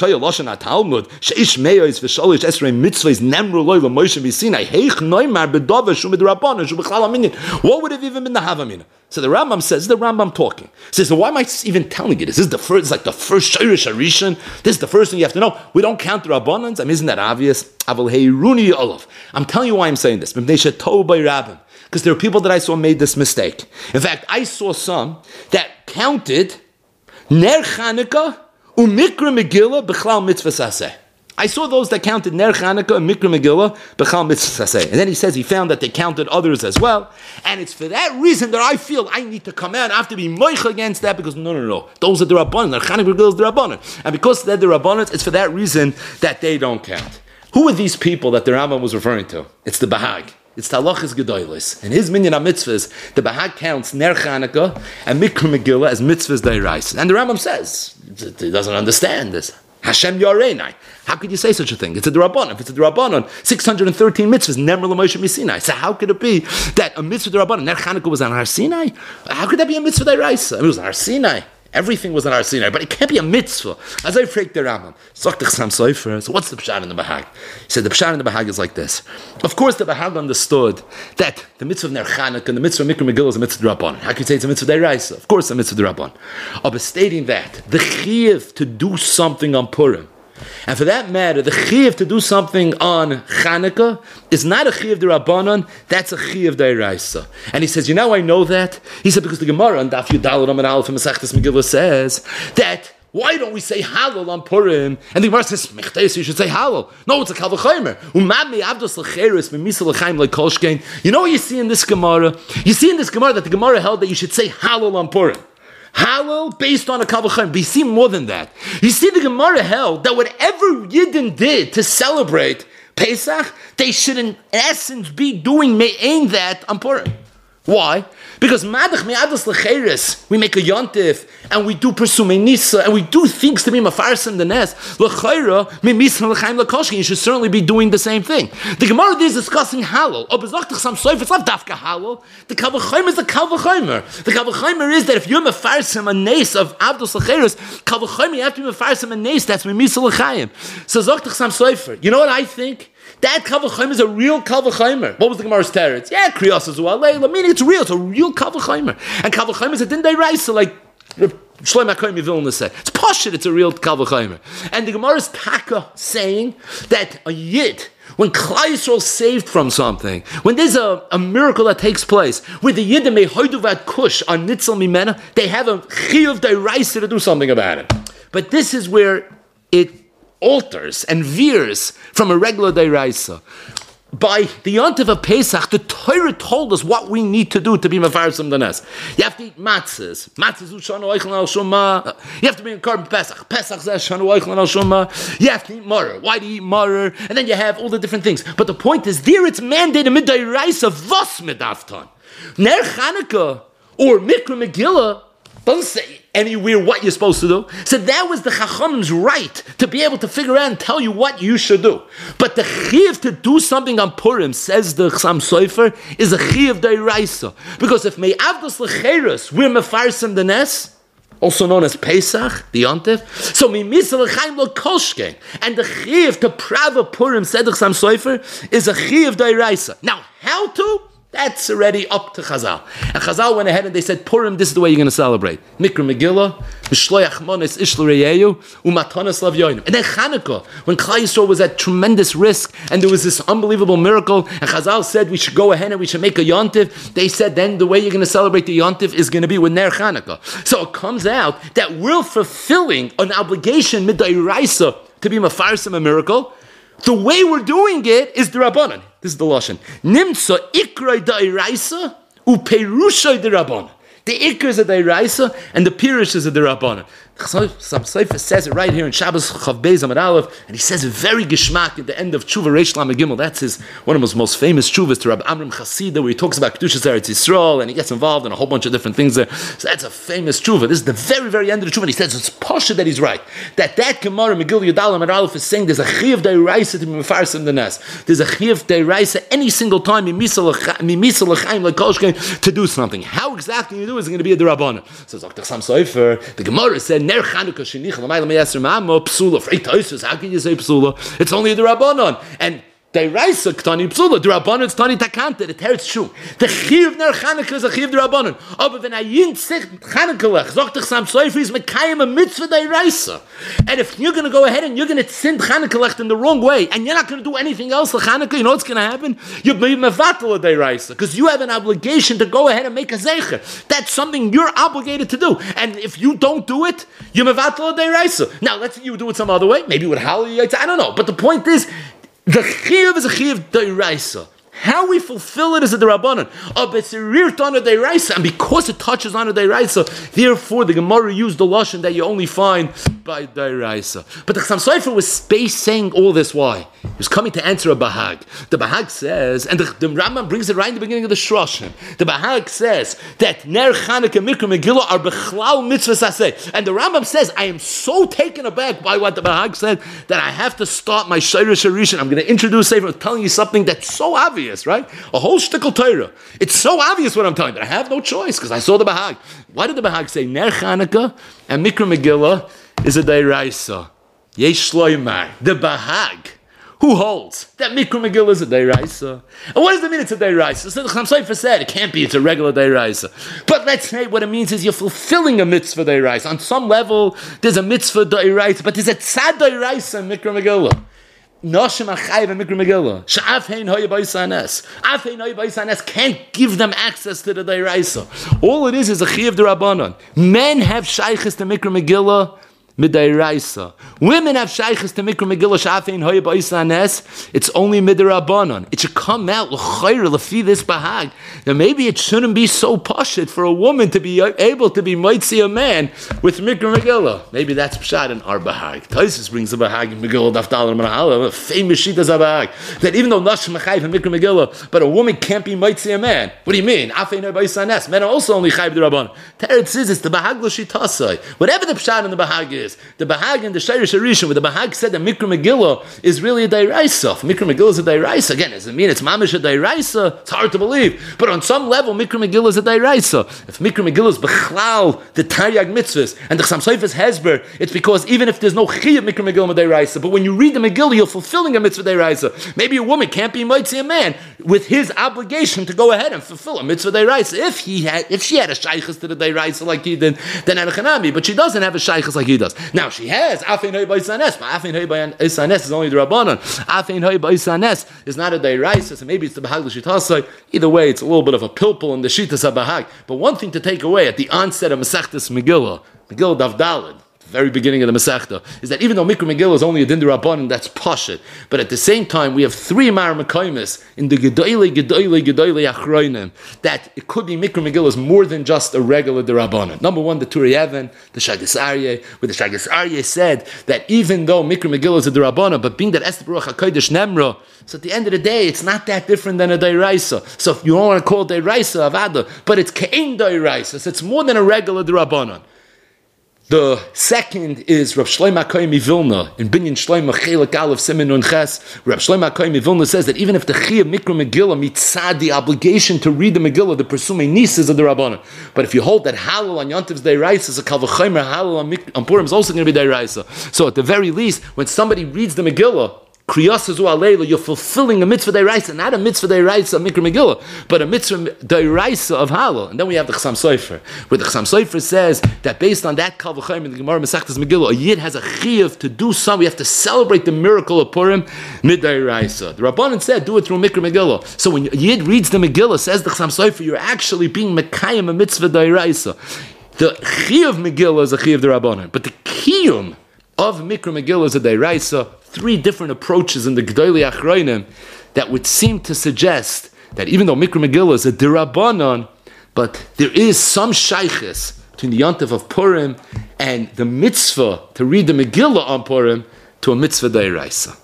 Speaker 1: would have even been the Havamina? So the Rambam says, the Rambam talking. Says, so why am I even telling you this? This is the first, it's like the first Shorish HaRishon. This is the first thing you have to know. We don't count the Rabbanans. I mean, isn't that obvious? I'm telling you why I'm saying this. Because there are people that I saw made this mistake. In fact, I saw some that counted Ner Chanukah u'Mikra Megillah b'chlal mitzvah saseh. I saw those that counted Ner Chanukah and Mikra Megillah b'chal mitzvah saseh. And then he says he found that they counted others as well. And it's for that reason that I feel I need to come out. I have to be moich against that because no, no, no. Those are the Rabbanan. Ner Chanukah Megillah is the Rabbanan. And because they're the Rabbanan, it's for that reason that they don't count. Who are these people that the Rambam was referring to? It's the Bahag. It's Talachas Gedolos. In his minyan mitzvahs, the Bahag counts Ner Chanukah and Mikra Megillah as mitzvahs d'oraisa. And the Rambam says, he doesn't understand this. Hashem Yareinai. How could you say such a thing? It's a D'Rabbanan. If it's a D'Rabbanan, six hundred thirteen mitzvahs, Nemar L'Moshe Misinai. So how could it be that a mitzvah D'Rabbanan, Ner Chanukah was on Har Sinai? How could that be a mitzvah d'oraisa? I mean, it was on Har Sinai. Everything was on Har Sinai, but it can't be a mitzvah. As I freaked the Rambam. So what's the Pshat in the Bahag? He said the Pshat in the Bahag is like this. Of course, the Bahag understood that the mitzvah of Ner Chanukah and the mitzvah of Mikra Megillah is a mitzvah d'Rabbanan. How can you say it's a mitzvah d'oraisa? Of course, it's a mitzvah d'Rabbanan. But stating that the chiyuv to do something on Purim, and for that matter, the chiyuv to do something on Chanukah is not a chiyuv d'Rabbanan, that's a chiyuv d'oraisa. And he says, you know, I know that. He said, because the Gemara on Daf Yudalad Amud Aleph in Masechtas Megillah says that why don't we say Halal on Purim? And the Gemara says, Mechtes, you should say Halal. No, it's a Kal V'chomer. Umami Avdos L'cheres V'misa L'chaim L'kolshkein. You know what you see in this Gemara? You see in this Gemara that the Gemara held that you should say Halal on Purim. Hallel based on a Kal V'chomer. But you see more than that. You see the Gemara held that whatever Yidden did to celebrate Pesach, they should in essence be doing me'ain that on Purim. Why? Because Madach Me'adas L'Cheres, we make a Yontif, and we do pursue Me'nisa, and we do things to be Mafarsim the Nes. L'Chayra, Me'misra L'chaim L'Koshkin, you should certainly be doing the same thing. The Gemara is discussing Hallel. Oh, Bezochtach Sam Soif, it's not Dafka Hallel. The Kal V'chomer is the Kal V'chomer. The Kal V'chomer is that if you're Mafarsim a Nes of Avdos L'Cheres, Kal V'chomer, you have to be Mafarsim a Nes, that's Me'misra L'chaim. So Zochtach Sam Soifer, you know what I think? That Kal V'chomer is a real Kal V'chomer. What was the Gemara's teretz? Yeah, Kriyas as well. Meaning it's real. It's a real Kal V'chomer. And Kal V'chomer is a din deraisa, like Shlomo HaKohen Vilna said. It's poshut. It's a real Kal V'chomer. And the Gemara's taka saying that a yid, when Klal Yisrael saved from something, when there's a, a miracle that takes place, where the yid may hoiduvat kush on nitzel mimena, they have a chiyuv deraisa to do something about it. But this is where it alters and veers from a regular deraisa. By the Yontif of Pesach, the Torah told us what we need to do to be Mefarsim the Nes. You have to eat matzahs. Matzahs u'shanu oichlan al shumma. You have to be in Korban Pesach. Pesach zeh shanu oichlan al shumma. You have to eat maror. Why do you eat maror? And then you have all the different things. But the point is, there it's mandated mid-deraisa vos midafton. Ner Chanukah or Mikra Megillah doesn't say anywhere what you're supposed to do. So that was the Chachamim's right to be able to figure out and tell you what you should do. But the Chiv to do something on Purim, says the Chassam Sofer, is a Chiv Deiraisa. Because if Me'avdos L'Cheres, we're Mefarsim the Nes, also known as Pesach, the Yontif, so Mimisa L'Chaim L'Koshke, and the Chiv to Prava Purim, said the Chassam Sofer, is a Chiv Deiraisa. Now, how to? That's already up to Chazal. And Chazal went ahead and they said, Purim, this is the way you're going to celebrate. Mikra Megillah, Mishloach Monis Ishlu Reyeyu, Umatanas Lav Yoinim. And then Chanukah, when Klal Yisrael was at tremendous risk, and there was this unbelievable miracle, and Chazal said we should go ahead and we should make a Yontif, they said then the way you're going to celebrate the Yontif is going to be with Ner Chanukah. So it comes out that we're fulfilling an obligation, Midairaisa, to be Mefarsim a miracle. The way we're doing it is the Rabbanan. This is the Lashon. Nimtza ikroi da'iraisa u'perushay the Rabbanan. The ikr is a da'iraisa and the pirush is a Rabbanan. Some Sefer says it right here in Shabbos Chav Beis Amud Aleph, and he says it very geschmack at the end of Tshuva Reish Lamed Gimel. That's his one of his most famous tshuvas to Rabbi Amram Chasida, where he talks about Kedushas Eretz Yisrael, and he gets involved in a whole bunch of different things there. So that's a famous tshuva. This is the very, very end of the tshuva, and he says it's pasha that he's right. That that Gemara Megillah Yudal Amud Aleph is saying there's a chiyav deiraisa to be mefarsim the nes. There's a chiyav deiraisa any single time mimisa l'chaim l'kolshkein to do something. How exactly you do is going to be a derabbanan. So Doctor Sam Sofer, the Gemara said Ner Chanukah shenicha l'mayla me'aser ma'amo psula. For eight toisus, how can you say psula? It's only a derabbanan. And Deiraisa Ktani Psula, the Rabbanon is Tani Takante, the Teretz Shu. The Chiv Ner Chanukah is a Chiv the Rabbanon. Aber wenn ein Jint sich Chanukah lech, sagt dich Sam Sofer, is Mekayim a mitzvah Deiraisa. And if you're going to go ahead and you're going to sin Chanukah lech in the wrong way, and you're not going to do anything else like Chanukah, you know what's going to happen? You're mevatel a Deiraisa, because you have an obligation to go ahead and make a Zecher. That's something you're obligated to do. And if you don't do it, you're mevatel a Deiraisa. Now, let's say you do it some other way, maybe with Hallel, I don't know. But the point is, the chiyuv is a chiyuv deiraisa. How we fulfill it is a derabbanan. Oh, but it's a rear on a deiraisa, and because it touches on a deiraisa, therefore the Gemara used the lashon that you only find by deiraisa. But the Chassam Sofer was space saying all this. Why? He was coming to answer a Bahag. The Bahag says, and the, the Rambam brings it right in the beginning of the Shroshim. The Bahag says that Ner Chanukah Mikra Megillah are bechlal mitzvah saseh. And the Rambam says, I am so taken aback by what the Bahag said that I have to start my Shayrish Harishon. I'm going to introduce Sefer telling you something that's so obvious, right? A whole shtickle Torah. It's so obvious what I'm telling you, but I have no choice because I saw the Bahag. Why did the Bahag say Ner Chanukah and Mikra Megillah is a deiraisa? Yesh Shloimar, the Bahag, who holds that Mikra Megillah is a deiraisa. And what does it mean it's a deiraisa? So the Chassam Sofer said it can't be, it's a regular deiraisa. But let's say what it means is you're fulfilling a mitzvah deiraisa. On some level, there's a mitzvah deiraisa, but there's a tzad deiraisa in Mikra Megillah. Noshim Achayv and Mikra Megillah. Sha'afhein hoya b'yisanes. Afhein hoya b'yisanes can't give them access to the deiraisa. All it is is a chiyav d'Rabbanan. Men have shaykhis to Mikra Megillah
Speaker 2: Midairaisa. Women have shaykhs to Mikra Megillah Shafein Hoya Ba'isa. It's only Midirabanan. It should come out l'chayr l'fi this bahag. Now maybe it shouldn't be so pashit for a woman to be able to be mitzi a man with Mikra Megillah. Maybe that's pshat in our bahag. Taisus brings a bahag in Megillah Daf Dalet Manhala. Famous shitas a bahag that even though Nashim Mechayv and Mikra Megillah, but a woman can't be mitzi a man. What do you mean? Afein Hoya Ba'isa Nes. Men are also only chayv d'Rabbanan. Teretz says it's the bahag l'shitasai. Whatever the pshat in the bahag is. The Bahag and the Shirish Harishon, where the Bahag said that Mikra Megillah is really a Dairaisa. Mikra Megillah is a Dairaisa. Again, does it mean it's Mamish a Dairaisa? It's hard to believe. But on some level, Mikra Megillah is a Dairaisa. If Mikra Megillah is Bechlal, the Taryag mitzvahs, and the Chassam Sofer Hezber, it's because even if there's no Chi of Mikra Megillah Dairaisa, but when you read the Megillah, you're fulfilling a mitzvah Dairaisa. Maybe a woman can't be Mitzi a man with his obligation to go ahead and fulfill a mitzvah Dairaisa. If he had, if she had a Shaykhs to the Dairaisa like he did, then Anachanami, but she doesn't have a Shaykhs like he does. Now she has Afein Hoya Ba'isa Nes, but Afein Hoya Ba'isa Nes is only the Rabbanon. Afein Hoya Ba'isa Nes is not a Dairaisa, so maybe it's the Bahag l'Shitasai. Either way, it's a little bit of a pilpul in the Shitas HaBahag. But one thing to take away at the onset of Masechtas Megillah, Megillah Daf Daled, very beginning of the Masechta, is that even though Mikra Megillah is only a Dindur Rabbanan, that's Pashit. But at the same time, we have three Mar Mekaymis in the Gedoyle, Gedoyle, Gedoyle Achroinim, that it could be Mikra Megillah is more than just a regular Derabanan. Number one, the Turei Even, the Shagas Aryeh, where the Shagas Aryeh said that even though Mikra Megillah is a Derabanan, but being that Esther Baruch HaKodesh Nemra, so at the end of the day, it's not that different than a Dairaisa. So if you don't want to call it Dairaisa, Avada, but it's Ke'en Dairaisa, so it's more than a regular Derabanan. The second is Rav Shlomo HaKohen Vilna in Binyan Shlomo Chelik Aleph Siman Nun Ches. Rav Shlomo HaKohen Vilna says that even if the Chi of Mikra Megillah mitzad the obligation to read the Megillah, the Persume Nises of the Rabbanan, but if you hold that Halal on Yontiv's Deiraisa is a Kal V'chomer, Halal on, Mik- on Purim is also going to be Deiraisa. So at the very least, when somebody reads the Megillah, Kriyasazu Aleila, you're fulfilling a mitzvah Deiraisa, not a mitzvah Deiraisa of Mikra Megillah, but a mitzvah Deiraisa of Halal. And then we have the Chassam Sofer, where the Chassam Sofer says that based on that Kal V'chomer in the Gemara Masechtas Megillah, a Yid has a chiyuv to do some. We have to celebrate the miracle of Purim mid-Deiraisa. The Rabbanan said, do it through Mikra Megillah. So when a Yid reads the Megillah, says the Chassam Sofer, you're actually being Mekayim a mitzvah Deiraisa. The chiyuv Megillah is a chiyuv the Rabbanan, but the kiyum of Mikra Megillah is a Deiraisa. Three different approaches in the Gedolei Achroinim that would seem to suggest that even though Mikra Megillah is a Dirabanan, but there is some shaykhis between the Yontif of Purim and the mitzvah to read the Megillah on Purim to a mitzvah Deiraisa.